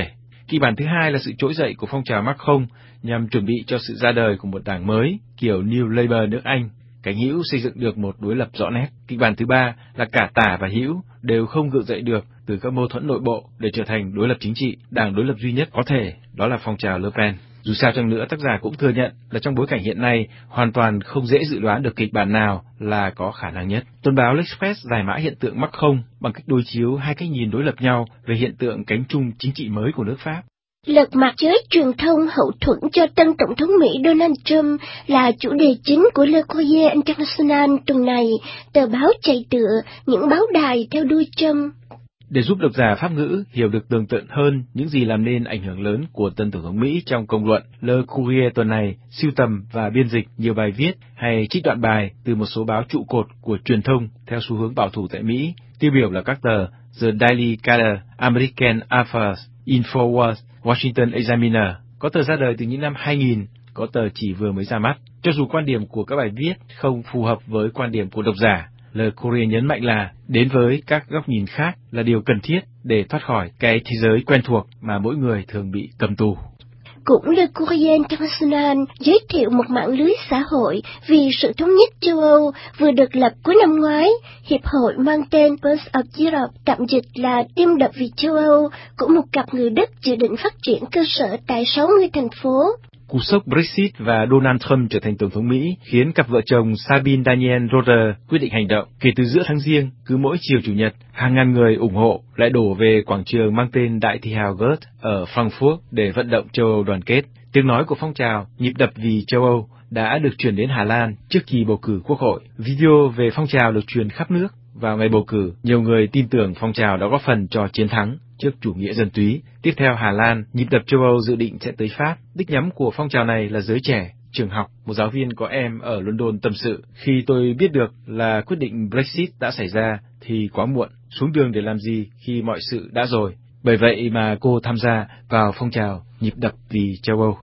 Kịch bản thứ hai là sự trỗi dậy của phong trào Macron nhằm chuẩn bị cho sự ra đời của một đảng mới kiểu New Labour nước Anh. Cánh hữu xây dựng được một đối lập rõ nét. Kịch bản thứ ba là cả tả và hữu đều không gượng dậy được từ các mâu thuẫn nội bộ để trở thành đối lập chính trị. Đảng đối lập duy nhất có thể đó là phong trào Le Pen. Dù sao chăng nữa, tác giả cũng thừa nhận là trong bối cảnh hiện nay hoàn toàn không dễ dự đoán được kịch bản nào là có khả năng nhất. Tuần báo L'Express giải mã hiện tượng Macron bằng cách đối chiếu hai cách nhìn đối lập nhau về hiện tượng cánh trung chính trị mới của nước Pháp. Lật mặt giới truyền thông hậu thuẫn cho tân Tổng thống Mỹ Donald Trump là chủ đề chính của Le Courrier International tuần này, tờ báo chạy tựa những báo đài theo đuôi Trump. Để giúp độc giả Pháp ngữ hiểu được tường tận hơn những gì làm nên ảnh hưởng lớn của tân Tổng thống Mỹ trong công luận, Le Courrier tuần này sưu tầm và biên dịch nhiều bài viết hay trích đoạn bài từ một số báo trụ cột của truyền thông theo xu hướng bảo thủ tại Mỹ, tiêu biểu là các tờ The Daily Caller, American Affairs, InfoWars, Washington Examiner, có tờ ra đời từ những năm hai nghìn, có tờ chỉ vừa mới ra mắt. Cho dù quan điểm của các bài viết không phù hợp với quan điểm của độc giả, Le Courrier nhấn mạnh là đến với các góc nhìn khác là điều cần thiết để thoát khỏi cái thế giới quen thuộc mà mỗi người thường bị cầm tù. Cũng Le Courrier International giới thiệu một mạng lưới xã hội vì sự thống nhất châu Âu vừa được lập cuối năm ngoái. Hiệp hội mang tên Pulse of Europe, tạm dịch là tim đập vì châu Âu, của một cặp người Đức dự định phát triển cơ sở tại sáu mươi thành phố. Cú sốc Brexit và Donald Trump trở thành Tổng thống Mỹ khiến cặp vợ chồng Sabine Daniel Roder quyết định hành động. Kể từ giữa tháng Giêng, cứ mỗi chiều Chủ nhật, hàng ngàn người ủng hộ lại đổ về quảng trường mang tên Đại thi hào Goethe ở Frankfurt để vận động châu Âu đoàn kết. Tiếng nói của phong trào nhịp đập vì châu Âu đã được truyền đến Hà Lan trước kỳ bầu cử quốc hội. Video về phong trào được truyền khắp nước. Vào ngày bầu cử, nhiều người tin tưởng phong trào đã góp phần cho chiến thắng trước chủ nghĩa dân túy. Tiếp theo Hà Lan, nhịp đập châu Âu dự định sẽ tới Pháp. Đích nhắm của phong trào này là giới trẻ, trường học. Một giáo viên có em ở London tâm sự: khi tôi biết được là quyết định Brexit đã xảy ra thì quá muộn, xuống đường để làm gì khi mọi sự đã rồi. Bởi vậy mà cô tham gia vào phong trào nhịp đập vì châu Âu.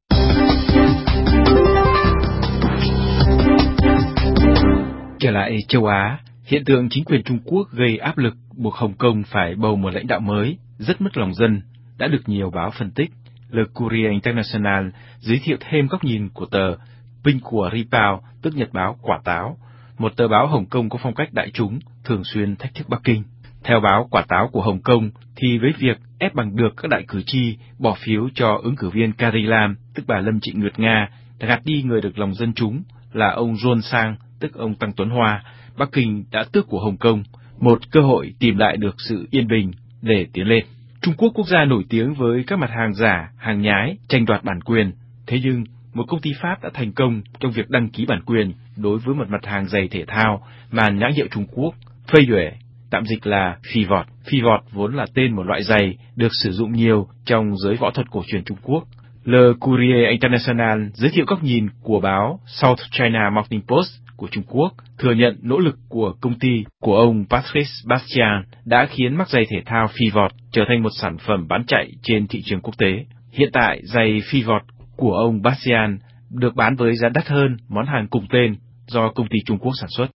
Trở lại châu Á, hiện tượng chính quyền Trung Quốc gây áp lực buộc Hồng Kông phải bầu một lãnh đạo mới, rất mất lòng dân, đã được nhiều báo phân tích. Le Courrier International giới thiệu thêm góc nhìn của tờ Pink của Ripao, tức Nhật báo Quả Táo, một tờ báo Hồng Kông có phong cách đại chúng, thường xuyên thách thức Bắc Kinh. Theo báo Quả Táo của Hồng Kông, thì với việc ép bằng được các đại cử tri bỏ phiếu cho ứng cử viên Carrie Lam, tức bà Lâm Trịnh Nguyệt Nga, đã gạt đi người được lòng dân chúng là ông John Sang, tức ông Tăng Tuấn Hoa, Bắc Kinh đã tước của Hồng Kông một cơ hội tìm lại được sự yên bình để tiến lên. Trung Quốc, quốc gia nổi tiếng với các mặt hàng giả, hàng nhái, tranh đoạt bản quyền. Thế nhưng, một công ty Pháp đã thành công trong việc đăng ký bản quyền đối với một mặt hàng giày thể thao màn nhãn hiệu Trung Quốc, Phây Duệ, tạm dịch là phi vọt. Phi vọt vốn là tên một loại giày được sử dụng nhiều trong giới võ thuật cổ truyền Trung Quốc. Le Courrier International giới thiệu góc nhìn của báo South China Morning Post của Trung Quốc, thừa nhận nỗ lực của công ty của ông Patrice Bastian đã khiến mắc giày thể thao phi vọt trở thành một sản phẩm bán chạy trên thị trường quốc tế. Hiện tại, giày phi vọt của ông Bastian được bán với giá đắt hơn món hàng cùng tên do công ty Trung Quốc sản xuất.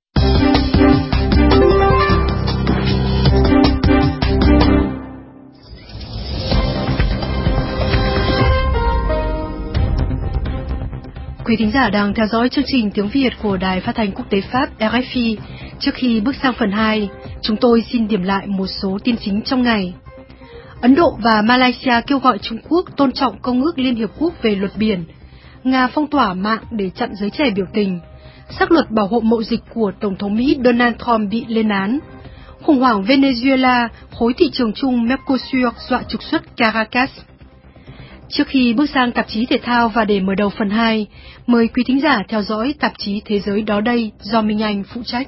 Quý thính giả đang theo dõi chương trình tiếng Việt của Đài Phát thanh Quốc tế Pháp R F I. Trước khi bước sang phần hai, chúng tôi xin điểm lại một số tin chính trong ngày. Ấn Độ và Malaysia kêu gọi Trung Quốc tôn trọng Công ước Liên Hiệp Quốc về luật biển. Nga phong tỏa mạng để chặn giới trẻ biểu tình. Sắc luật bảo hộ mậu dịch của Tổng thống Mỹ Donald Trump bị lên án. Khủng hoảng Venezuela, khối thị trường chung Mercosur dọa trục xuất Caracas. Trước khi bước sang tạp chí thể thao và để mở đầu phần hai, mời quý thính giả theo dõi tạp chí Thế giới đó đây do Minh Anh phụ trách.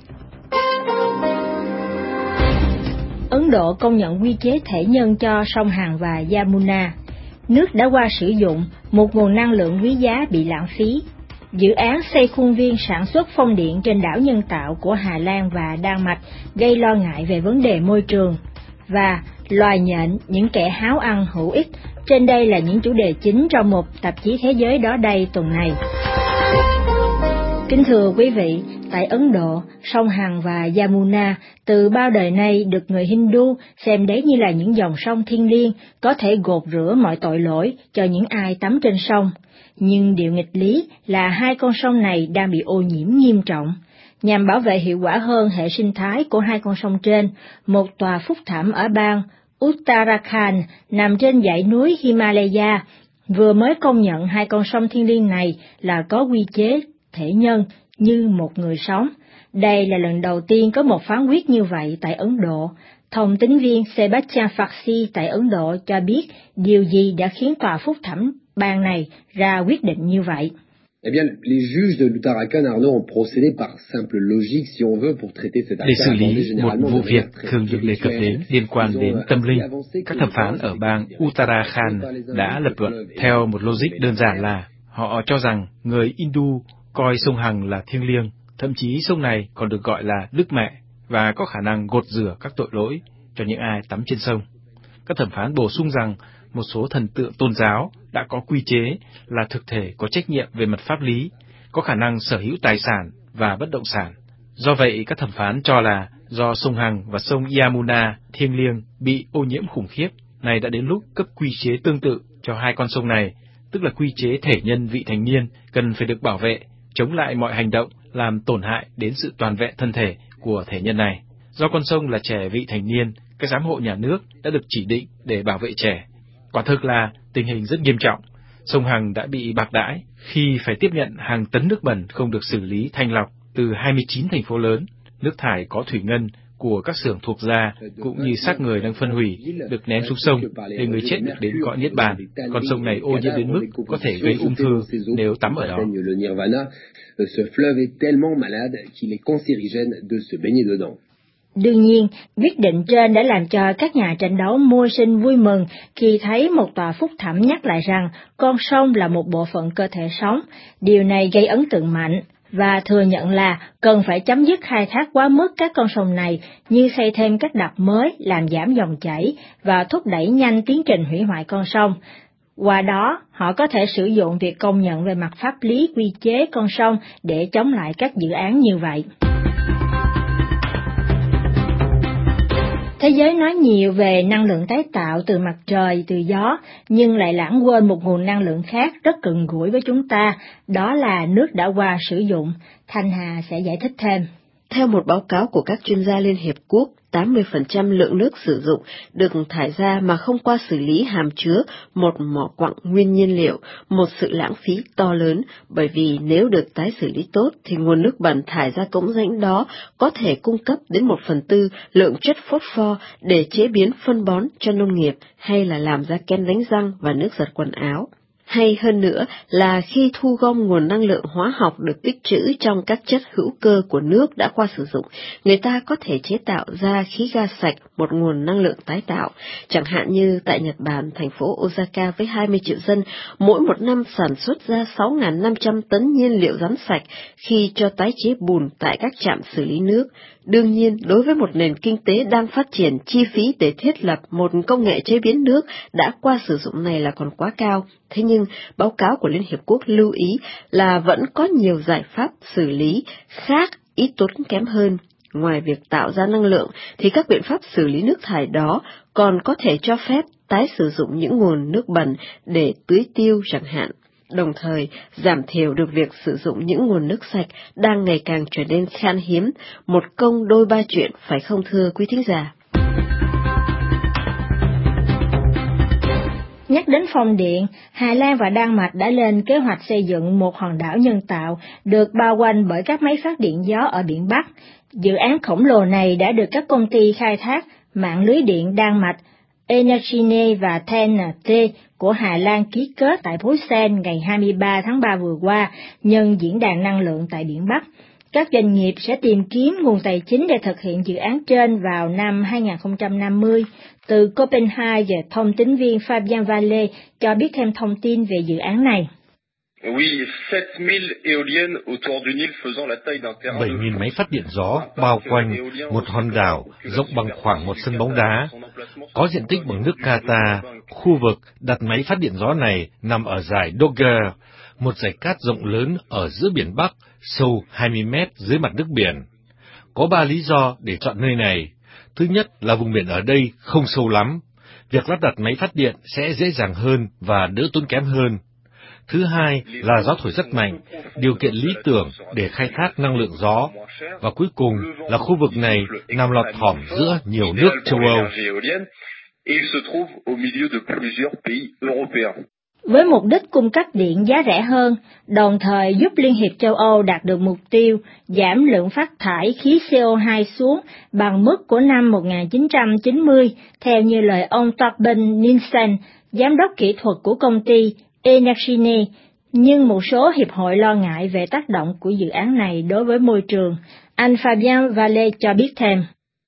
Ấn Độ công nhận quy chế thể nhân cho sông Hằng và Yamuna. Nước đã qua sử dụng, một nguồn năng lượng quý giá bị lãng phí. Dự án xây khuôn viên sản xuất phong điện trên đảo nhân tạo của Hà Lan và Đan Mạch gây lo ngại về vấn đề môi trường. Và loài nhện, những kẻ háo ăn hữu ích. Trên đây là những chủ đề chính trong một tạp chí Thế giới đó đây tuần này. Kính thưa quý vị, Tại Ấn Độ, sông Hằng và Yamuna từ bao đời nay được người Hindu xem đấy như là những dòng sông thiêng liêng có thể gột rửa mọi tội lỗi cho những ai tắm trên sông. Nhưng điều nghịch lý là hai con sông này đang bị ô nhiễm nghiêm trọng. Nhằm bảo vệ hiệu quả hơn hệ sinh thái của hai con sông trên, một tòa phúc thảm ở bang Uttarakhand nằm trên dãy núi Himalaya vừa mới công nhận hai con sông thiêng liêng này là có quy chế thể nhân như một người sống. Đây là lần đầu tiên có một phán quyết như vậy tại Ấn Độ. Thông tín viên Sebastian Farsi tại Ấn Độ cho biết điều gì đã khiến tòa phúc thẩm bang này ra quyết định như vậy. Eh bien, les juges de l'Uttarakhand, Arnaud, ont procédé par simple logique, si on veut, pour traiter cette Để affaire. xử lý một vụ việc thường được đề cập đến liên quan đến tâm linh, các thẩm phán ở bang Uttarakhand đã lập luận theo một logic đơn giản là họ cho rằng người Hindu coi sông Hằng là thiêng liêng, thậm chí sông này còn được gọi là Đức Mẹ và có khả năng gột rửa các tội lỗi cho những ai tắm trên sông. Các thẩm phán bổ sung rằng một số thần tượng tôn giáo đã có quy chế là thực thể có trách nhiệm về mặt pháp lý, có khả năng sở hữu tài sản và bất động sản. Do vậy, các thẩm phán cho là do sông Hằng và sông Yamuna thiêng liêng bị ô nhiễm khủng khiếp, này đã đến lúc cấp quy chế tương tự cho hai con sông này, tức là quy chế thể nhân vị thành niên cần phải được bảo vệ, chống lại mọi hành động làm tổn hại đến sự toàn vẹn thân thể của thể nhân này. Do con sông là trẻ vị thành niên, các giám hộ nhà nước đã được chỉ định để bảo vệ trẻ. Quả thực là tình hình rất nghiêm trọng. Sông Hằng đã bị bạc đãi khi phải tiếp nhận hàng tấn nước bẩn không được xử lý thanh lọc từ hai mươi chín thành phố lớn, nước thải có thủy ngân của các xưởng thuộc gia cũng như xác người đang phân hủy được ném xuống sông để người chết được đến cõi niết bàn. Con sông này ô nhiễm đến mức có thể gây ung thư nếu tắm ở đó. Đương nhiên, quyết định trên đã làm cho các nhà tranh đấu mưu sinh vui mừng khi thấy một tòa phúc thẩm nhắc lại rằng con sông là một bộ phận cơ thể sống. Điều này gây ấn tượng mạnh và thừa nhận là cần phải chấm dứt khai thác quá mức các con sông này như xây thêm các đập mới làm giảm dòng chảy và thúc đẩy nhanh tiến trình hủy hoại con sông. Qua đó, họ có thể sử dụng việc công nhận về mặt pháp lý quy chế con sông để chống lại các dự án như vậy. Thế giới nói nhiều về năng lượng tái tạo từ mặt trời, từ gió, nhưng lại lãng quên một nguồn năng lượng khác rất gần gũi với chúng ta, đó là nước đã qua sử dụng. Thanh Hà sẽ giải thích thêm. Theo một báo cáo của các chuyên gia Liên Hiệp Quốc, tám mươi phần trăm lượng nước sử dụng được thải ra mà không qua xử lý hàm chứa một mỏ quặng nguyên nhiên liệu, một sự lãng phí to lớn, bởi vì nếu được tái xử lý tốt thì nguồn nước bẩn thải ra cống rãnh đó có thể cung cấp đến một phần tư lượng chất phốt pho để chế biến phân bón cho nông nghiệp hay là làm ra kem đánh răng và nước giặt quần áo. Hay hơn nữa là khi thu gom nguồn năng lượng hóa học được tích trữ trong các chất hữu cơ của nước đã qua sử dụng, người ta có thể chế tạo ra khí ga sạch, một nguồn năng lượng tái tạo. Chẳng hạn như tại Nhật Bản, thành phố Osaka với hai mươi triệu dân, mỗi một năm sản xuất ra sáu nghìn năm trăm tấn nhiên liệu rắn sạch khi cho tái chế bùn tại các trạm xử lý nước. Đương nhiên, đối với một nền kinh tế đang phát triển, chi phí để thiết lập một công nghệ chế biến nước đã qua sử dụng này là còn quá cao. Thế nhưng, báo cáo của Liên Hiệp Quốc lưu ý là vẫn có nhiều giải pháp xử lý khác ít tốn kém hơn. Ngoài việc tạo ra năng lượng, thì các biện pháp xử lý nước thải đó còn có thể cho phép tái sử dụng những nguồn nước bẩn để tưới tiêu chẳng hạn. Đồng thời, giảm thiểu được việc sử dụng những nguồn nước sạch đang ngày càng trở nên khan hiếm, một công đôi ba chuyện phải không thưa quý thính giả? Nhắc đến phong điện, Hà Lan và Đan Mạch đã lên kế hoạch xây dựng một hòn đảo nhân tạo được bao quanh bởi các máy phát điện gió ở biển Bắc. Dự án khổng lồ này đã được các công ty khai thác mạng lưới điện Đan Mạch, Energinet và tê en tê của Hà Lan ký kết tại Bruxelles ngày hai mươi ba tháng ba vừa qua nhân diễn đàn năng lượng tại biển Bắc. Các doanh nghiệp sẽ tìm kiếm nguồn tài chính để thực hiện dự án trên vào năm hai không năm mươi. Từ Copenhagen, thông tín viên Fabien Vallée cho biết thêm thông tin về dự án này. bảy nghìn máy phát điện gió bao quanh một hòn đảo rộng bằng khoảng một sân bóng đá. Có diện tích bằng nước Qatar, khu vực đặt máy phát điện gió này nằm ở dải Dogger, một dải cát rộng lớn ở giữa biển Bắc, sâu hai mươi mét dưới mặt nước biển. Có ba lý do để chọn nơi này. Thứ nhất là vùng biển ở đây không sâu lắm, việc lắp đặt máy phát điện sẽ dễ dàng hơn và đỡ tốn kém hơn. Thứ hai là gió thổi rất mạnh, điều kiện lý tưởng để khai thác năng lượng gió. Và cuối cùng là khu vực này nằm lọt thỏm giữa nhiều nước châu Âu. Với mục đích cung cấp điện giá rẻ hơn, đồng thời giúp Liên hiệp châu Âu đạt được mục tiêu giảm lượng phát thải khí C O hai xuống bằng mức của năm một nghìn chín trăm chín mươi, theo như lời ông Torben Nielsen, giám đốc kỹ thuật của công ty Energinet. Nhưng một số hiệp hội lo ngại về tác động của dự án này đối với môi trường. Anh Fabien Vallée cho biết thêm.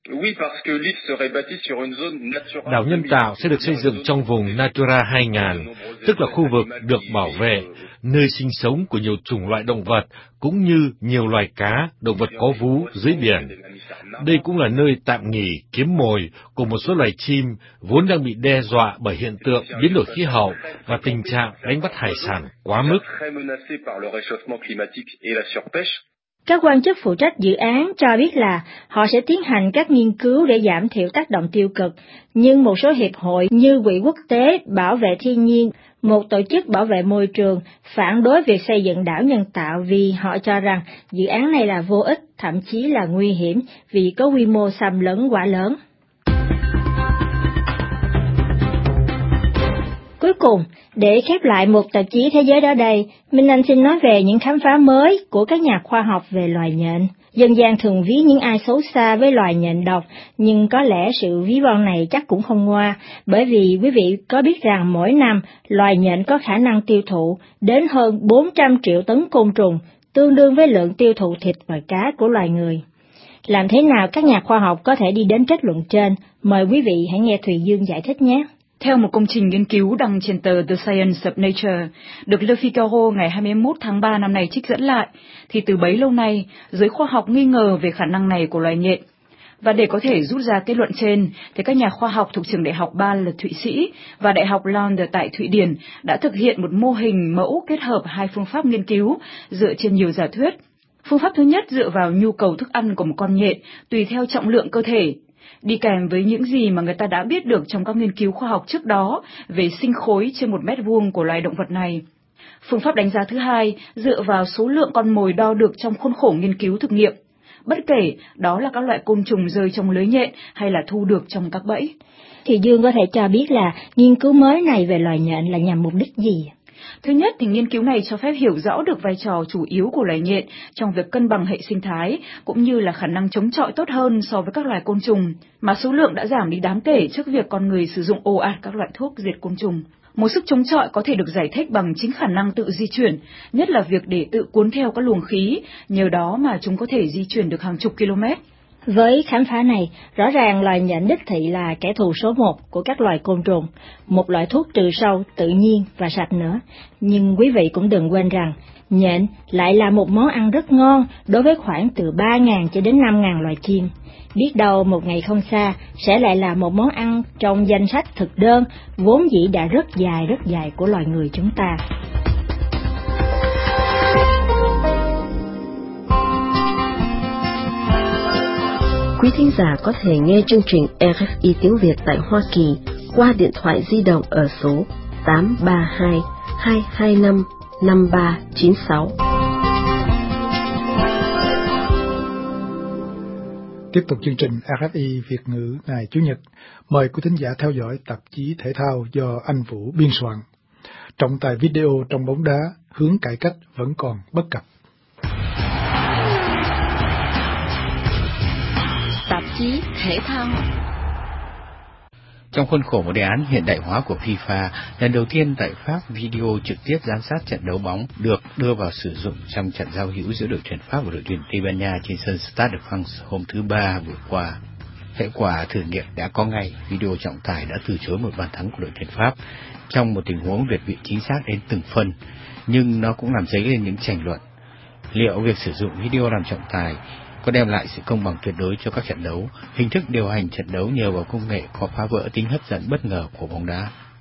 Đảo nhân tạo sẽ được xây dựng trong vùng Natura hai nghìn, tức là khu vực được bảo vệ, nơi sinh sống của nhiều chủng loại động vật, cũng như nhiều loài cá, động vật có vú dưới biển. Đây cũng là nơi tạm nghỉ, kiếm mồi của một số loài chim vốn đang bị đe dọa bởi hiện tượng biến đổi khí hậu và tình trạng đánh bắt hải sản quá mức. Các quan chức phụ trách dự án cho biết là họ sẽ tiến hành các nghiên cứu để giảm thiểu tác động tiêu cực, nhưng một số hiệp hội như Quỹ Quốc tế Bảo vệ Thiên nhiên, một tổ chức bảo vệ môi trường, phản đối việc xây dựng đảo nhân tạo vì họ cho rằng dự án này là vô ích, thậm chí là nguy hiểm vì có quy mô xâm lấn quá lớn. Cuối cùng, để khép lại một tạp chí Thế giới đó đây, Minh Anh xin nói về những khám phá mới của các nhà khoa học về loài nhện. Dân gian thường ví những ai xấu xa với loài nhện độc, nhưng có lẽ sự ví von này chắc cũng không ngoa, bởi vì quý vị có biết rằng mỗi năm, loài nhện có khả năng tiêu thụ đến hơn bốn trăm triệu tấn côn trùng, tương đương với lượng tiêu thụ thịt và cá của loài người. Làm thế nào các nhà khoa học có thể đi đến kết luận trên? Mời quý vị hãy nghe Thùy Dương giải thích nhé. Theo một công trình nghiên cứu đăng trên tờ The Science of Nature, được Le Figaro ngày hai mươi mốt tháng ba năm nay trích dẫn lại, thì từ bấy lâu nay, giới khoa học nghi ngờ về khả năng này của loài nhện. Và để có thể rút ra kết luận trên, thì các nhà khoa học thuộc trường Đại học Basel Thụy Sĩ và Đại học Lund tại Thụy Điển đã thực hiện một mô hình mẫu kết hợp hai phương pháp nghiên cứu dựa trên nhiều giả thuyết. Phương pháp thứ nhất dựa vào nhu cầu thức ăn của một con nhện tùy theo trọng lượng cơ thể, đi kèm với những gì mà người ta đã biết được trong các nghiên cứu khoa học trước đó về sinh khối trên một mét vuông của loài động vật này. Phương pháp đánh giá thứ hai dựa vào số lượng con mồi đo được trong khuôn khổ nghiên cứu thực nghiệm, bất kể đó là các loại côn trùng rơi trong lưới nhện hay là thu được trong các bẫy. Thì Dương có thể cho biết là nghiên cứu mới này về loài nhện là nhằm mục đích gì? Thứ nhất thì nghiên cứu này cho phép hiểu rõ được vai trò chủ yếu của loài nhện trong việc cân bằng hệ sinh thái, cũng như là khả năng chống chọi tốt hơn so với các loài côn trùng, mà số lượng đã giảm đi đáng kể trước việc con người sử dụng ồ ạt các loại thuốc diệt côn trùng. Một sức chống chọi có thể được giải thích bằng chính khả năng tự di chuyển, nhất là việc để tự cuốn theo các luồng khí, nhờ đó mà chúng có thể di chuyển được hàng chục km. Với khám phá này, rõ ràng loài nhện đích thị là kẻ thù số một của các loài côn trùng, một loại thuốc trừ sâu tự nhiên và sạch nữa. Nhưng quý vị cũng đừng quên rằng, nhện lại là một món ăn rất ngon đối với khoảng từ ba nghìn cho đến năm nghìn loài chim. Biết đâu một ngày không xa sẽ lại là một món ăn trong danh sách thực đơn vốn dĩ đã rất dài rất dài của loài người chúng ta. Quý thính giả có thể nghe chương trình rờ ép i tiếng Việt tại Hoa Kỳ qua điện thoại di động ở số tám ba hai, hai hai năm, năm ba chín sáu. Tiếp tục chương trình rờ ép i Việt ngữ ngày Chủ nhật, mời quý thính giả theo dõi tạp chí thể thao do anh Vũ biên soạn. Trọng tài video trong bóng đá, hướng cải cách vẫn còn bất cập. Tạp chí thể thao. Trong khuôn khổ một đề án hiện đại hóa của FIFA, lần đầu tiên tại Pháp, video trực tiếp giám sát trận đấu bóng được đưa vào sử dụng trong trận giao hữu giữa đội tuyển Pháp và đội tuyển Tây Ban Nha trên sân Stade de France hôm thứ Ba vừa qua. Hệ quả thử nghiệm đã có ngay, video trọng tài đã từ chối một bàn thắng của đội tuyển Pháp trong một tình huống việt vị chính xác đến từng phân, nhưng nó cũng làm dấy lên những tranh luận. Liệu việc sử dụng video làm trọng tài có đem lại sự công bằng tuyệt đối cho các trận đấu? Hình thức điều hành trận đấu nhờ vào công nghệ có phá vỡ tính hấp dẫn bất ngờ của bóng đá.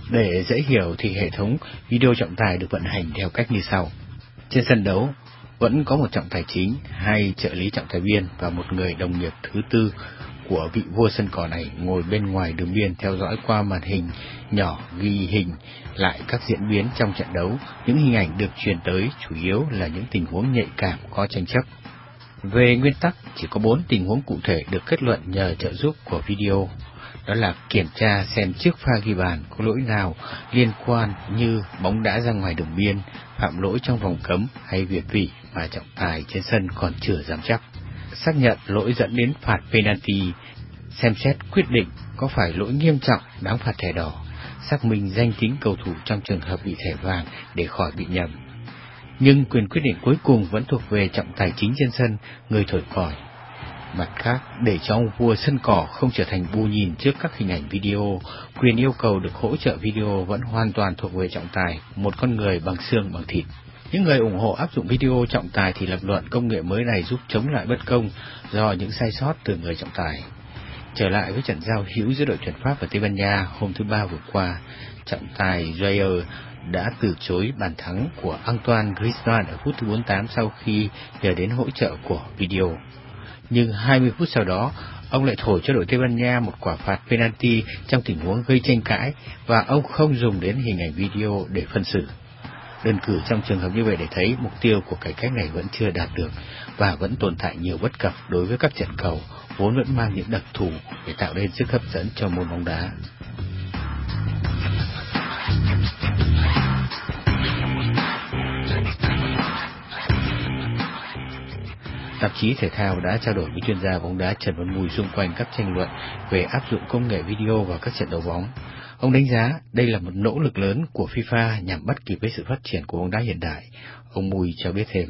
Để dễ hiểu thì hệ thống video trọng tài được vận hành theo cách như sau. Trên sân đấu, vẫn có một trọng tài chính, hai trợ lý trọng tài viên và một người đồng nghiệp thứ tư của vị vua sân cỏ này ngồi bên ngoài đường biên theo dõi qua màn hình nhỏ ghi hình lại các diễn biến trong trận đấu. Những hình ảnh được truyền tới chủ yếu là những tình huống nhạy cảm có tranh chấp. Về nguyên tắc, chỉ có bốn tình huống cụ thể được kết luận nhờ trợ giúp của video. Đó là kiểm tra xem trước pha ghi bàn có lỗi nào liên quan như bóng đá ra ngoài đường biên, phạm lỗi trong vòng cấm hay việt vị mà trọng tài trên sân còn chưa dám chắc. Xác nhận lỗi dẫn đến phạt penalty, xem xét quyết định có phải lỗi nghiêm trọng đáng phạt thẻ đỏ, xác minh danh tính cầu thủ trong trường hợp bị thẻ vàng để khỏi bị nhầm. Nhưng quyền quyết định cuối cùng vẫn thuộc về trọng tài chính trên sân, người thổi còi. Mặt khác, để cho ông vua sân cỏ không trở thành bù nhìn trước các hình ảnh video, quyền yêu cầu được hỗ trợ video vẫn hoàn toàn thuộc về trọng tài, một con người bằng xương bằng thịt. Những người ủng hộ áp dụng video trọng tài thì lập luận công nghệ mới này giúp chống lại bất công do những sai sót từ người trọng tài. Trở lại với trận giao hữu giữa đội tuyển Pháp và Tây Ban Nha hôm thứ Ba vừa qua, trọng tài Jair đã từ chối bàn thắng của Antoine Griezmann ở phút thứ bốn mươi tám sau khi nhờ đến hỗ trợ của video. Nhưng hai mươi phút sau đó, ông lại thổi cho đội Tây Ban Nha một quả phạt penalty trong tình huống gây tranh cãi và ông không dùng đến hình ảnh video để phân xử. Đơn cử trong trường hợp như vậy để thấy mục tiêu của cải cách này vẫn chưa đạt được và vẫn tồn tại nhiều bất cập đối với các trận cầu vốn vẫn mang những đặc thù để tạo nên sức hấp dẫn cho môn bóng đá. Tạp chí Thể thao đã trao đổi với chuyên gia bóng đá Trần Văn Mùi xung quanh các tranh luận về áp dụng công nghệ video vào các trận đấu bóng. Ông đánh giá đây là một nỗ lực lớn của FIFA nhằm bắt kịp với sự phát triển của bóng đá hiện đại. Ông Mùi cho biết thêm.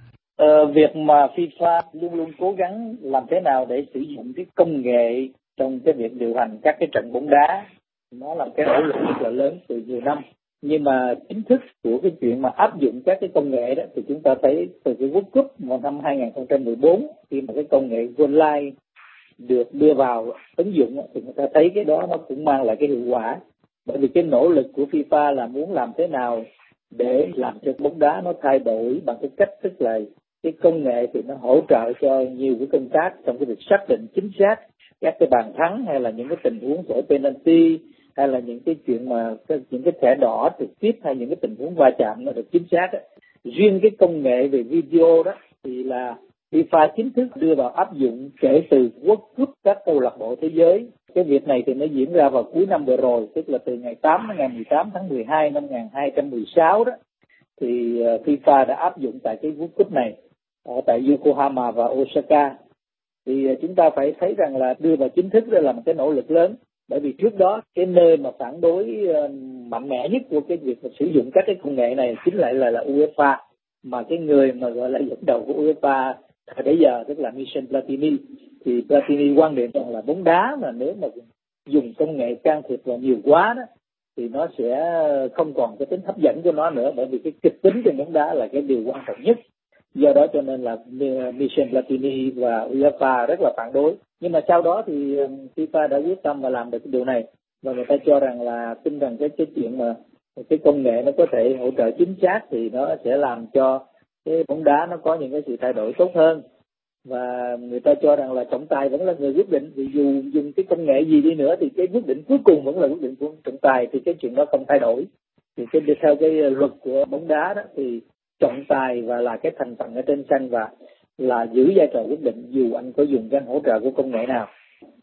Ờ, việc mà FIFA luôn luôn cố gắng làm thế nào để sử dụng cái công nghệ trong cái việc điều hành các cái trận bóng đá, nó là cái nỗ lực rất là lớn từ nhiều năm. Nhưng mà chính thức của cái chuyện mà áp dụng các cái công nghệ đó thì chúng ta thấy từ cái World Cup vào năm hai không một bốn, khi mà cái công nghệ Goal Line được đưa vào ứng dụng thì người ta thấy cái đó nó cũng mang lại cái hiệu quả. Bởi vì cái nỗ lực của FIFA là muốn làm thế nào để làm cho bóng đá nó thay đổi bằng cái cách, tức là cái công nghệ thì nó hỗ trợ cho nhiều cái công tác trong cái việc xác định chính xác các cái bàn thắng hay là những cái tình huống thổi penalty hay là những cái chuyện mà những cái thẻ đỏ trực tiếp hay những cái tình huống va chạm nó được chính xác ấy. Riêng cái công nghệ về video đó thì là FIFA chính thức đưa vào áp dụng kể từ World Cup các câu lạc bộ thế giới. Cái việc này thì nó diễn ra vào cuối năm vừa rồi, tức là từ ngày tám đến ngày mười tám tháng mười hai năm một nghìn hai trăm mười sáu đó, thì FIFA đã áp dụng tại cái World Cup này ở tại Yokohama và Osaka. Thì chúng ta phải thấy rằng là đưa vào chính thức đó là một cái nỗ lực lớn. Bởi vì trước đó cái nơi mà phản đối mạnh mẽ nhất của cái việc mà sử dụng các cái công nghệ này chính lại là, là UEFA, mà cái người mà gọi là dẫn đầu của UEFA thời bấy giờ tức là Michel Platini. Thì Platini quan điểm rằng là bóng đá mà nếu mà dùng công nghệ can thiệp vào nhiều quá đó thì nó sẽ không còn cái tính hấp dẫn của nó nữa, bởi vì cái kịch tính trong bóng đá là cái điều quan trọng nhất. Do đó cho nên là Michel Platini và UEFA rất là phản đối. Nhưng mà sau đó thì FIFA đã quyết tâm và làm được cái điều này, và người ta cho rằng là tin rằng cái cái chuyện mà cái công nghệ nó có thể hỗ trợ chính xác thì nó sẽ làm cho cái bóng đá nó có những cái sự thay đổi tốt hơn. Và người ta cho rằng là trọng tài vẫn là người quyết định, vì dù dùng cái công nghệ gì đi nữa thì cái quyết định cuối cùng vẫn là quyết định của trọng tài, thì cái chuyện đó không thay đổi. Thì cái theo cái luật của bóng đá đó thì trọng tài và là cái thành phần ở trên sân và là giữ vai trò quyết định dù anh có dùng cái hỗ trợ của công nghệ nào.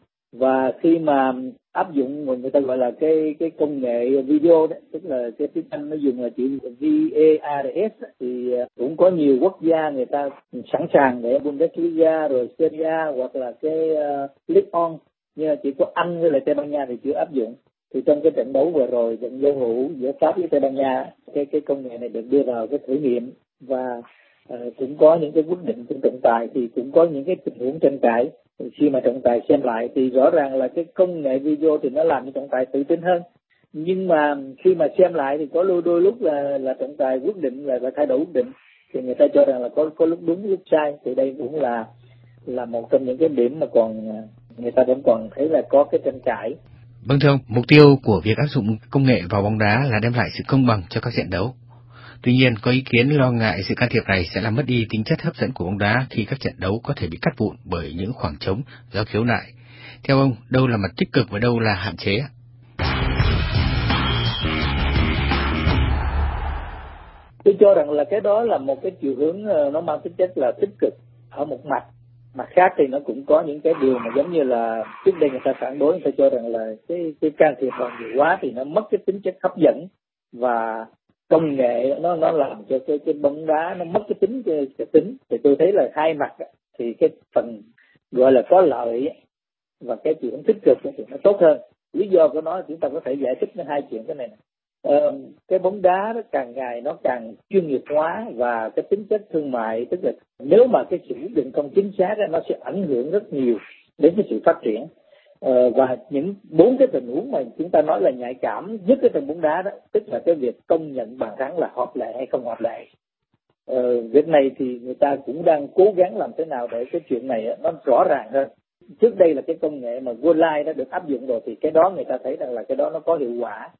Và khi mà áp dụng người ta gọi là cái cái công nghệ video đó, tức là cái tiếng Anh nó dùng là chữ vê a rờ ét, thì cũng có nhiều quốc gia người ta sẵn sàng để Bundesliga rồi Serie A hoặc là cái uh, Ligue một, nhưng mà chỉ có Anh với lại Tây Ban Nha thì chưa áp dụng. Thì trong cái trận đấu vừa rồi, trận giao hữu giữa Pháp với Tây Ban Nha, cái cái công nghệ này được đưa vào cái thử nghiệm và uh, cũng có những cái quyết định của trọng tài, thì cũng có những cái tình huống tranh cãi. Khi mà trọng tài xem lại thì rõ ràng là cái công nghệ video thì nó làm cho trọng tài tự tin hơn. Nhưng mà khi mà xem lại thì có đôi đôi lúc là là trọng tài quyết định là, là thay đổi quyết định, thì người ta cho rằng là có có lúc đúng lúc sai. Thì đây cũng là là một trong những cái điểm mà còn người ta vẫn còn thấy là có cái tranh cãi. Vâng thưa ông, mục tiêu của việc áp dụng công nghệ vào bóng đá là đem lại sự công bằng cho các trận đấu. Tuy nhiên, có ý kiến lo ngại sự can thiệp này sẽ làm mất đi tính chất hấp dẫn của bóng đá khi các trận đấu có thể bị cắt vụn bởi những khoảng trống do khiếu nại. Theo ông, đâu là mặt tích cực và đâu là hạn chế? Tôi cho rằng là cái đó là một cái chiều hướng nó mang tính chất là tích cực ở một mặt. Mặt khác thì nó cũng có những cái điều mà giống như là trước đây người ta phản đối, người ta cho rằng là cái cái can thiệp vào nhiều quá thì nó mất cái tính chất hấp dẫn, và công nghệ nó nó làm cho cái cái bóng đá nó mất cái tính cái, cái tính. Thì tôi thấy là hai mặt thì cái phần gọi là có lợi và cái chuyện tích cực thì nó tốt hơn. Lý do của nó chúng ta có thể giải thích hai chuyện cái này này. Ờ, cái bóng đá nó càng ngày nó càng chuyên nghiệp hóa và cái tính chất thương mại, tức là nếu mà cái sự quyết định không chính xác đó, nó sẽ ảnh hưởng rất nhiều đến cái sự phát triển. Ờ, và những bốn cái tình huống mà chúng ta nói là nhạy cảm nhất cái trong bóng đá đó, tức là cái việc công nhận bàn thắng là hợp lệ hay không hợp lệ. Ờ, việc này thì người ta cũng đang cố gắng làm thế nào để cái chuyện này nó rõ ràng hơn. Trước đây là cái công nghệ mà goal line đã được áp dụng rồi thì cái đó người ta thấy rằng là cái đó nó có hiệu quả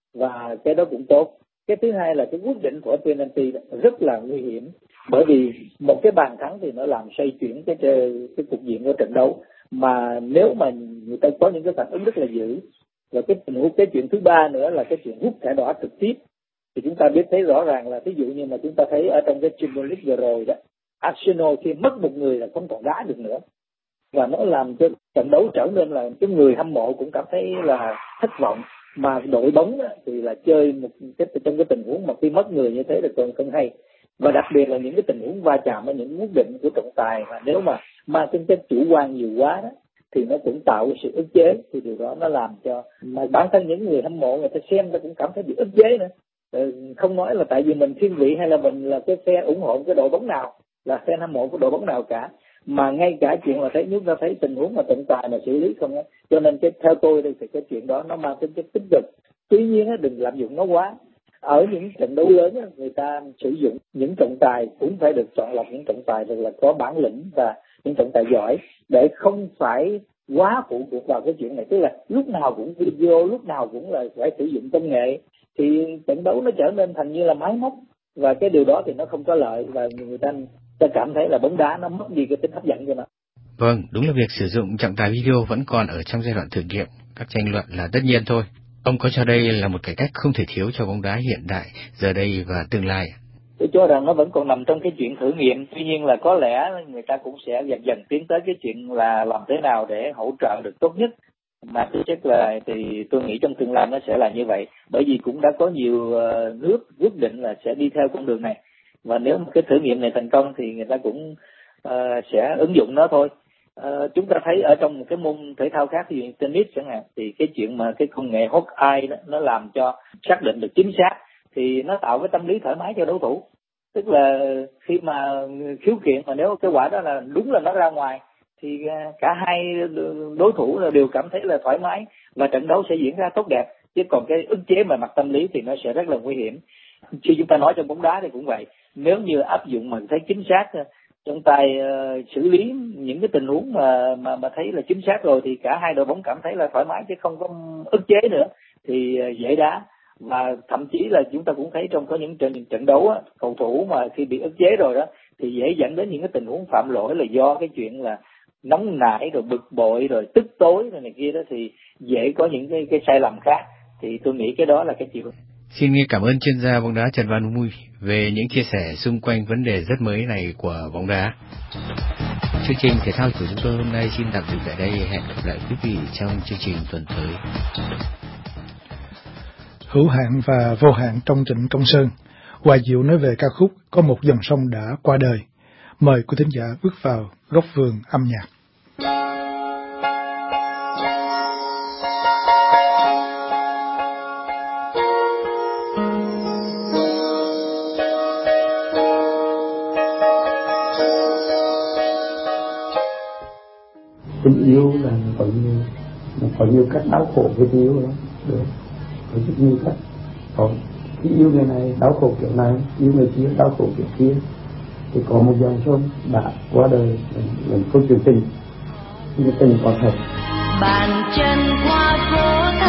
và cái đó cũng tốt. Cái thứ hai là cái quyết định của penalty rất là nguy hiểm, bởi vì một cái bàn thắng thì nó làm xoay chuyển cái cái cục diện của trận đấu, mà nếu mà người ta có những cái phản ứng rất là dữ. Và cái tình huống cái chuyện thứ ba nữa là cái chuyện hút thẻ đỏ trực tiếp, thì chúng ta biết thấy rõ ràng là ví dụ như mà chúng ta thấy ở trong cái Champions League vừa rồi đó, Arsenal khi mất một người là không còn đá được nữa, và nó làm cho trận đấu trở nên là cái người hâm mộ cũng cảm thấy là thất vọng. Mà đội bóng thì là chơi một cái trong cái tình huống mà khi mất người như thế là còn không hay. Và đặc biệt là những cái tình huống va chạm ở những quyết định của trọng tài, và nếu mà mang tính chất chủ quan nhiều quá đó thì nó cũng tạo sự ức chế, thì điều đó nó làm cho mà bản thân những người hâm mộ người ta xem ta cũng cảm thấy bị ức chế nữa. Không nói là tại vì mình thiên vị hay là mình là cái phe ủng hộ cái đội bóng nào, là fan hâm mộ của đội bóng nào cả, mà ngay cả chuyện là thấy chúng ta thấy tình huống mà trọng tài mà xử lý không á, cho nên cái theo tôi đây thì cái chuyện đó nó mang tính chất tích cực. Tuy nhiên á, đừng lạm dụng nó quá. Ở những trận đấu lớn á, người ta sử dụng những trọng tài cũng phải được chọn lọc những trọng tài thật là có bản lĩnh và những trọng tài giỏi, để không phải quá phụ thuộc vào cái chuyện này, tức là lúc nào cũng video, lúc nào cũng là phải sử dụng công nghệ, thì trận đấu nó trở nên thành như là máy móc, và cái điều đó thì nó không có lợi, và người ta ta cảm thấy là bóng đá nó mất đi cái tính hấp dẫn cho nó. Vâng, đúng là việc sử dụng trọng tài video vẫn còn ở trong giai đoạn thử nghiệm, các tranh luận là tất nhiên thôi. Ông có cho đây là một cải cách không thể thiếu cho bóng đá hiện đại giờ đây và tương lai? Tôi cho rằng nó vẫn còn nằm trong cái chuyện thử nghiệm, tuy nhiên là có lẽ người ta cũng sẽ dần dần tiến tới cái chuyện là làm thế nào để hỗ trợ được tốt nhất. Mà thực chất là thì tôi nghĩ trong tương lai nó sẽ là như vậy, bởi vì cũng đã có nhiều nước quyết định là sẽ đi theo con đường này, và nếu mà cái thử nghiệm này thành công thì người ta cũng uh, sẽ ứng dụng nó thôi. Uh, chúng ta thấy ở trong một cái môn thể thao khác, ví dụ tennis chẳng hạn, thì cái chuyện mà cái công nghệ hawk eye đó nó làm cho xác định được chính xác, thì nó tạo cái tâm lý thoải mái cho đấu thủ. Tức là khi mà khiếu kiện mà nếu cái quả đó là đúng là nó ra ngoài thì cả hai đối thủ đều cảm thấy là thoải mái và trận đấu sẽ diễn ra tốt đẹp. Chứ còn cái ức chế về mặt tâm lý thì nó sẽ rất là nguy hiểm. Khi chúng ta nói trong bóng đá thì cũng vậy, nếu như áp dụng mà thấy chính xác, trọng tài uh, xử lý những cái tình huống mà mà mà thấy là chính xác rồi, thì cả hai đội bóng cảm thấy là thoải mái chứ không có ức chế nữa, thì uh, dễ đá. Và thậm chí là chúng ta cũng thấy trong có những trận trận đấu á, cầu thủ mà khi bị ức chế rồi đó thì dễ dẫn đến những cái tình huống phạm lỗi là do cái chuyện là nóng nảy rồi bực bội rồi tức tối rồi này kia đó, thì dễ có những cái cái sai lầm khác. Thì tôi nghĩ cái đó là cái chuyện. Xin cảm ơn chuyên gia bóng đá Trần Văn Mui về những chia sẻ xung quanh vấn đề rất mới này của bóng đá. Chương trình thể thao của chúng tôi hôm nay xin tạm dừng tại đây. Hẹn gặp lại quý vị trong chương trình tuần tới. Hữu hạn và vô hạn trong Trịnh Công Sơn. Hoài Diệu nói về ca khúc Có một dòng sông đã qua đời. Mời quý thính giả bước vào góc vườn âm nhạc. Tình yêu là có nhiều, có nhiều cách đau khổ với tình yêu đó, được, có rất nhiều cách. Có khi yêu người này đau khổ kiểu này, yêu người kia đau khổ kiểu kia. Thì có một dòng sông đã qua đời, là câu chuyện tình, nhưng tình có thật. Bàn chân qua phố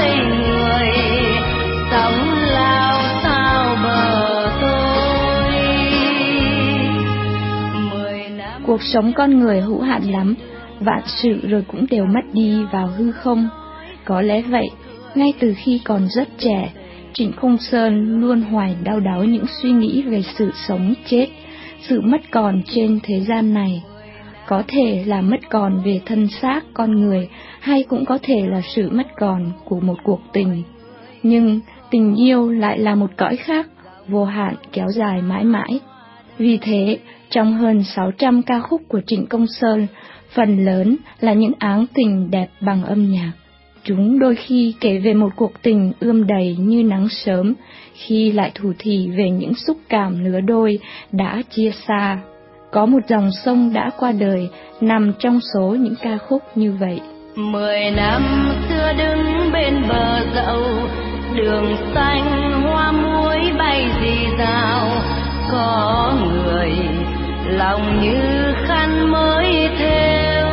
Cuộc sống con người hữu hạn lắm, vạn sự rồi cũng đều mất đi vào hư không. Có lẽ vậy, ngay từ khi còn rất trẻ, Trịnh Công Sơn luôn hoài đau đáu những suy nghĩ về sự sống chết, sự mất còn trên thế gian này. Có thể là mất còn về thân xác con người, hay cũng có thể là sự mất còn của một cuộc tình. Nhưng tình yêu lại là một cõi khác, vô hạn kéo dài mãi mãi. Vì thế, trong hơn sáu trăm ca khúc của Trịnh Công Sơn, phần lớn là những áng tình đẹp bằng âm nhạc. Chúng đôi khi kể về một cuộc tình ươm đầy như nắng sớm, khi lại thủ thỉ về những xúc cảm lứa đôi đã chia xa. Có một dòng sông đã qua đời nằm trong số những ca khúc như vậy. Mười năm xưa đứng bên bờ dậu, đường xanh hoa muối bay rì rào, có người lòng như khăn mới thêu.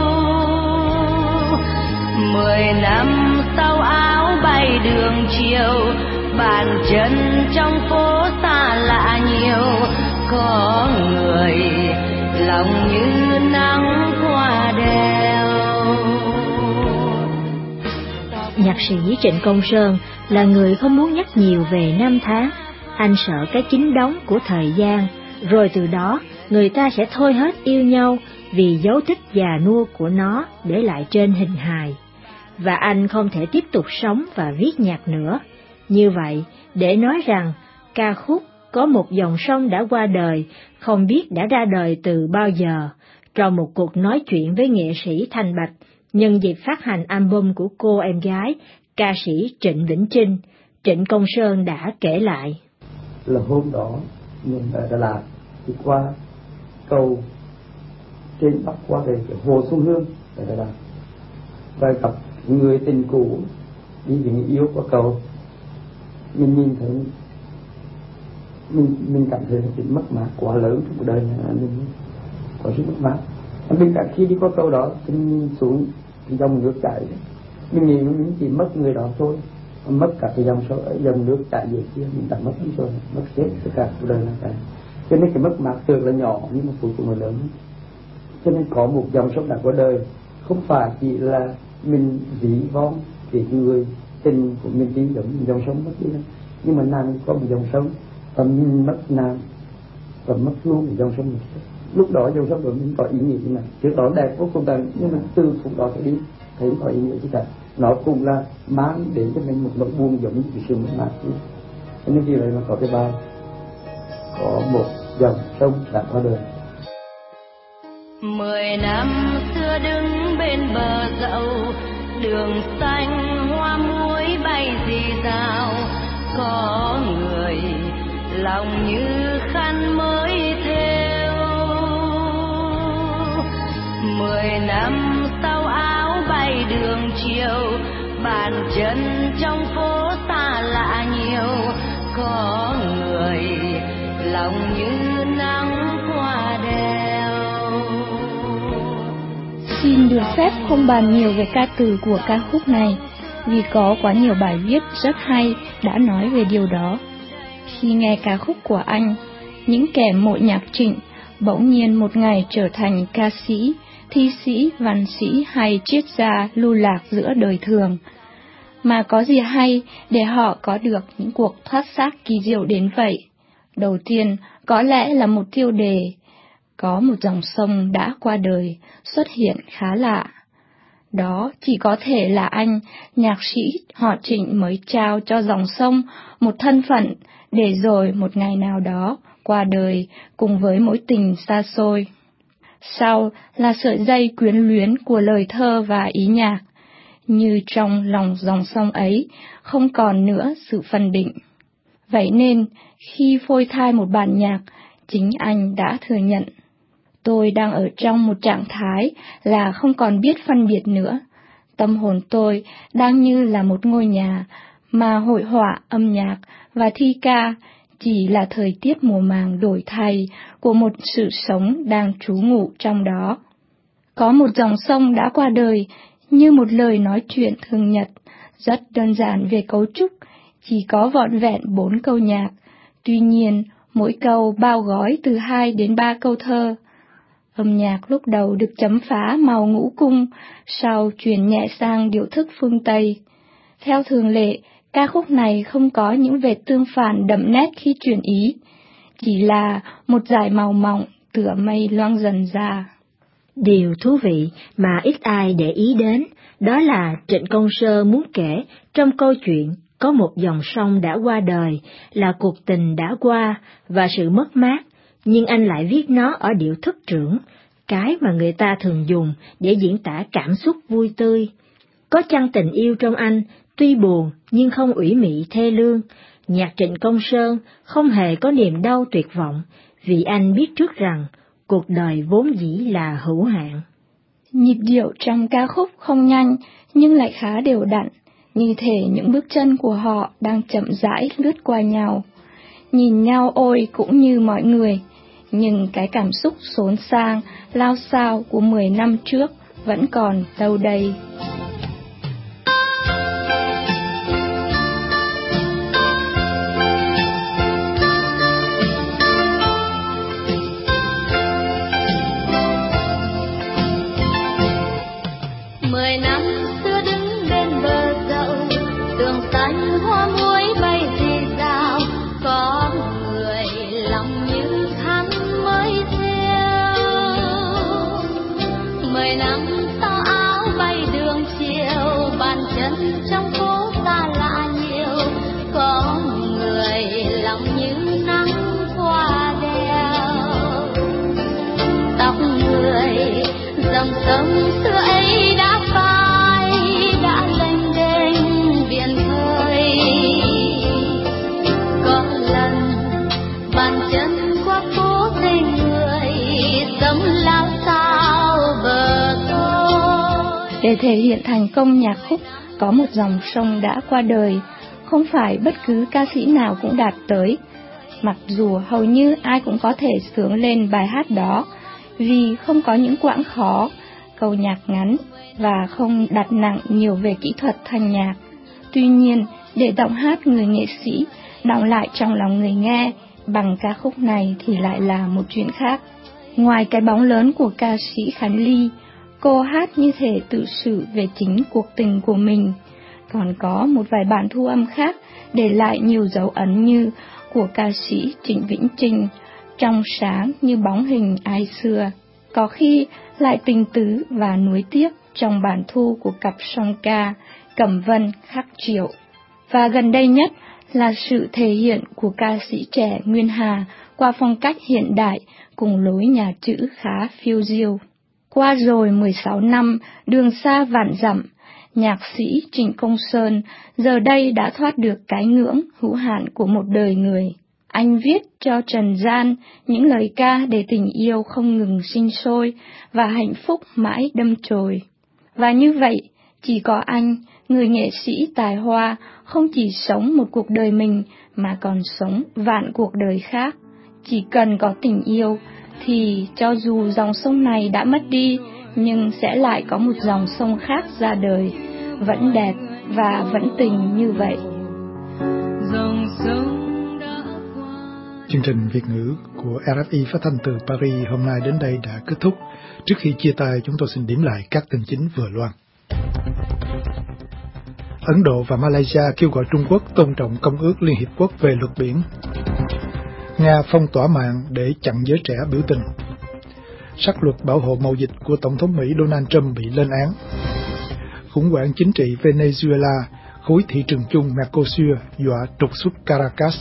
Mười năm sau áo bay đường chiều, bàn chân trong phố xa lạ nhiều, có người lòng như nắng qua đèo. Nhạc sĩ Trịnh Công Sơn là người không muốn nhắc nhiều về năm tháng. Anh sợ cái chính đóng của thời gian, rồi từ đó người ta sẽ thôi hết yêu nhau vì dấu tích già nua của nó để lại trên hình hài. Và anh không thể tiếp tục sống và viết nhạc nữa. Như vậy, để nói rằng ca khúc có một dòng sông đã qua đời, không biết đã ra đời từ bao giờ, trong một cuộc nói chuyện với nghệ sĩ Thanh Bạch, nhân dịp phát hành album của cô em gái, ca sĩ Trịnh Vĩnh Trinh, Trịnh Công Sơn đã kể lại. Là hôm đó, mình ở Đà Lạt, đi qua cầu trên bắc qua về cái hồ Xuân Hương ở Đà Lạt, và gặp người tình cũ đi với người yêu qua cầu. Mình nhìn thấy, mình mình cảm thấy sự mất mát quá lớn trong cuộc đời này, mình có sự mất mát. Bên cạnh khi đi qua cầu đó, mình nhìn xuống cái dòng nước chảy, mình nghĩ mình chỉ mất người đó thôi, mất cả cái dòng sông, dòng nước chảy dưới kia, mình đã mất đi rồi, mất hết tất cả cuộc đời này cả. Cho nên cái mất mát tưởng là nhỏ nhưng mà cuối cùng là lớn. Cho nên có một dòng sông đã qua đời, không phải chỉ là mình ví von cái người tình của mình đi giống như dòng sông mất đi đâu, nhưng mà nàng có một dòng sông và mình mất nàng và mất luôn một dòng sông này. Lúc đó dòng sông của mình có ý nghĩa như này, trước đó đẹp vô cùng tận, nhưng mà từ phút đó sẽ đi thấy có ý nghĩa gì cả. Nó cũng là mang đến cho mình một nỗi buồn giống như cái sự mất mát. Cho nên vì vậy mà có cái bài có một dòng sông đã qua đời. Mười năm xưa đứng bên bờ dậu, đường xanh hoa muối bay rì rào, có người lòng như khăn mới thêu. Mười năm sau áo bay đường chiều, bàn chân trong phố xa lạ nhiều, có người lòng như nắng qua đèo. Xin được phép không bàn nhiều về ca từ của ca khúc này, vì có quá nhiều bài viết rất hay đã nói về điều đó. Khi nghe ca khúc của anh, những kẻ mộ nhạc Trịnh bỗng nhiên một ngày trở thành ca sĩ, thi sĩ, văn sĩ hay triết gia lưu lạc giữa đời thường. Mà có gì hay để họ có được những cuộc thoát xác kỳ diệu đến vậy? Đầu tiên, có lẽ là một tiêu đề. Có một dòng sông đã qua đời xuất hiện khá lạ. Đó chỉ có thể là anh, nhạc sĩ họ Trịnh mới trao cho dòng sông một thân phận để rồi một ngày nào đó qua đời cùng với mối tình xa xôi. Sau là sợi dây quyến luyến của lời thơ và ý nhạc, như trong lòng dòng sông ấy không còn nữa sự phân định. Vậy nên, khi phôi thai một bản nhạc, chính anh đã thừa nhận: tôi đang ở trong một trạng thái là không còn biết phân biệt nữa. Tâm hồn tôi đang như là một ngôi nhà, mà hội họa, âm nhạc và thi ca chỉ là thời tiết mùa màng đổi thay của một sự sống đang trú ngụ trong đó. Có một dòng sông đã qua đời như một lời nói chuyện thường nhật, rất đơn giản về cấu trúc, chỉ có vỏn vẹn bốn câu nhạc. Tuy nhiên, mỗi câu bao gói từ hai đến ba câu thơ. Âm nhạc lúc đầu được chấm phá màu ngũ cung, sau chuyển nhẹ sang điệu thức phương Tây. Theo thường lệ, ca khúc này không có những vệt tương phản đậm nét khi chuyển ý, chỉ là một dải màu mỏng tựa mây loang dần ra. Điều thú vị mà ít ai để ý đến, đó là Trịnh Công Sơn muốn kể trong câu chuyện có một dòng sông đã qua đời, là cuộc tình đã qua và sự mất mát, nhưng anh lại viết nó ở điệu thức trưởng, cái mà người ta thường dùng để diễn tả cảm xúc vui tươi. Có chăng tình yêu trong anh tuy buồn nhưng không ủy mị thê lương, nhạc Trịnh Công Sơn không hề có niềm đau tuyệt vọng, vì anh biết trước rằng cuộc đời vốn dĩ là hữu hạn. Nhịp điệu trong ca khúc không nhanh nhưng lại khá đều đặn, như thể những bước chân của họ đang chậm rãi lướt qua nhau. Nhìn nhau ôi cũng như mọi người, nhưng cái cảm xúc xốn sang, lao xao của mười năm trước vẫn còn đâu đây. Mười năm xưa đứng bên bờ dậu, tường xanh hoa muối bay rì rào, có người lòng như tháng mới rêu. Mười năm sau áo bay đường chiều, bàn chân trong phố xa lạ nhiều, có người lòng như nắng qua đèo. Tóc người dòng sông xưa ấy đã phai, đã lênh đênh biển khơi. Có lần bàn chân qua phố thấy người sống lao sao bờ thôi. Để thể hiện thành công nhạc khúc có một dòng sông đã qua đời, không phải bất cứ ca sĩ nào cũng đạt tới, mặc dù hầu như ai cũng có thể xướng lên bài hát đó, vì không có những quãng khó, câu nhạc ngắn và không đặt nặng nhiều về kỹ thuật thanh nhạc. Tuy nhiên, để giọng hát người nghệ sĩ đọng lại trong lòng người nghe bằng ca khúc này thì lại là một chuyện khác. Ngoài cái bóng lớn của ca sĩ Khánh Ly, cô hát như thể tự sự về chính cuộc tình của mình. Còn có một vài bản thu âm khác để lại nhiều dấu ấn như của ca sĩ Trịnh Vĩnh Trinh, trong sáng như bóng hình ai xưa. Có khi lại tình tứ và nuối tiếc trong bản thu của cặp song ca Cẩm Vân Khắc Triệu. Và gần đây nhất là sự thể hiện của ca sĩ trẻ Nguyên Hà qua phong cách hiện đại cùng lối nhà chữ khá phiêu diêu. Qua rồi mười sáu năm đường xa vạn dặm, nhạc sĩ Trịnh Công Sơn giờ đây đã thoát được cái ngưỡng hữu hạn của một đời người. Anh viết cho trần gian những lời ca để tình yêu không ngừng sinh sôi và hạnh phúc mãi đâm chồi. Và như vậy, chỉ có anh, người nghệ sĩ tài hoa, không chỉ sống một cuộc đời mình mà còn sống vạn cuộc đời khác. Chỉ cần có tình yêu thì cho dù dòng sông này đã mất đi, nhưng sẽ lại có một dòng sông khác ra đời, vẫn đẹp và vẫn tình như vậy. Dòng sông Chương trình Việt ngữ của rờ ép i phát thanh từ Paris hôm nay đến đây đã kết thúc. Trước khi chia tay, chúng tôi xin điểm lại các tin chính vừa loan. Ấn Độ và Malaysia kêu gọi Trung Quốc tôn trọng Công ước Liên Hiệp Quốc về luật biển. Nga phong tỏa mạng để chặn giới trẻ biểu tình. Sắc luật bảo hộ mậu dịch của Tổng thống Mỹ Donald Trump bị lên án. Khủng hoảng chính trị Venezuela, khối thị trường chung Mercosur dọa trục xuất Caracas.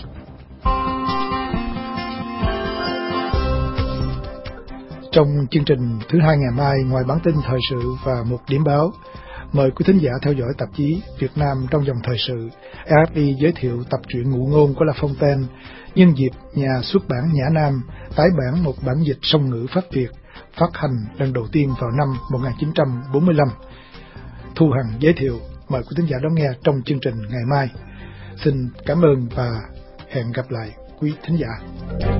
Trong chương trình thứ hai ngày mai, ngoài bản tin thời sự và một điểm báo, mời quý thính giả theo dõi tạp chí Việt Nam trong dòng thời sự. rờ ép i giới thiệu tập truyện Ngụ Ngôn của La Fontaine, nhân dịp nhà xuất bản Nhã Nam tái bản một bản dịch song ngữ Pháp Việt, phát hành lần đầu tiên vào năm một nghìn chín trăm bốn mươi lăm. Thu Hằng giới thiệu, mời quý thính giả đón nghe trong chương trình ngày mai. Xin cảm ơn và hẹn gặp lại quý thính giả.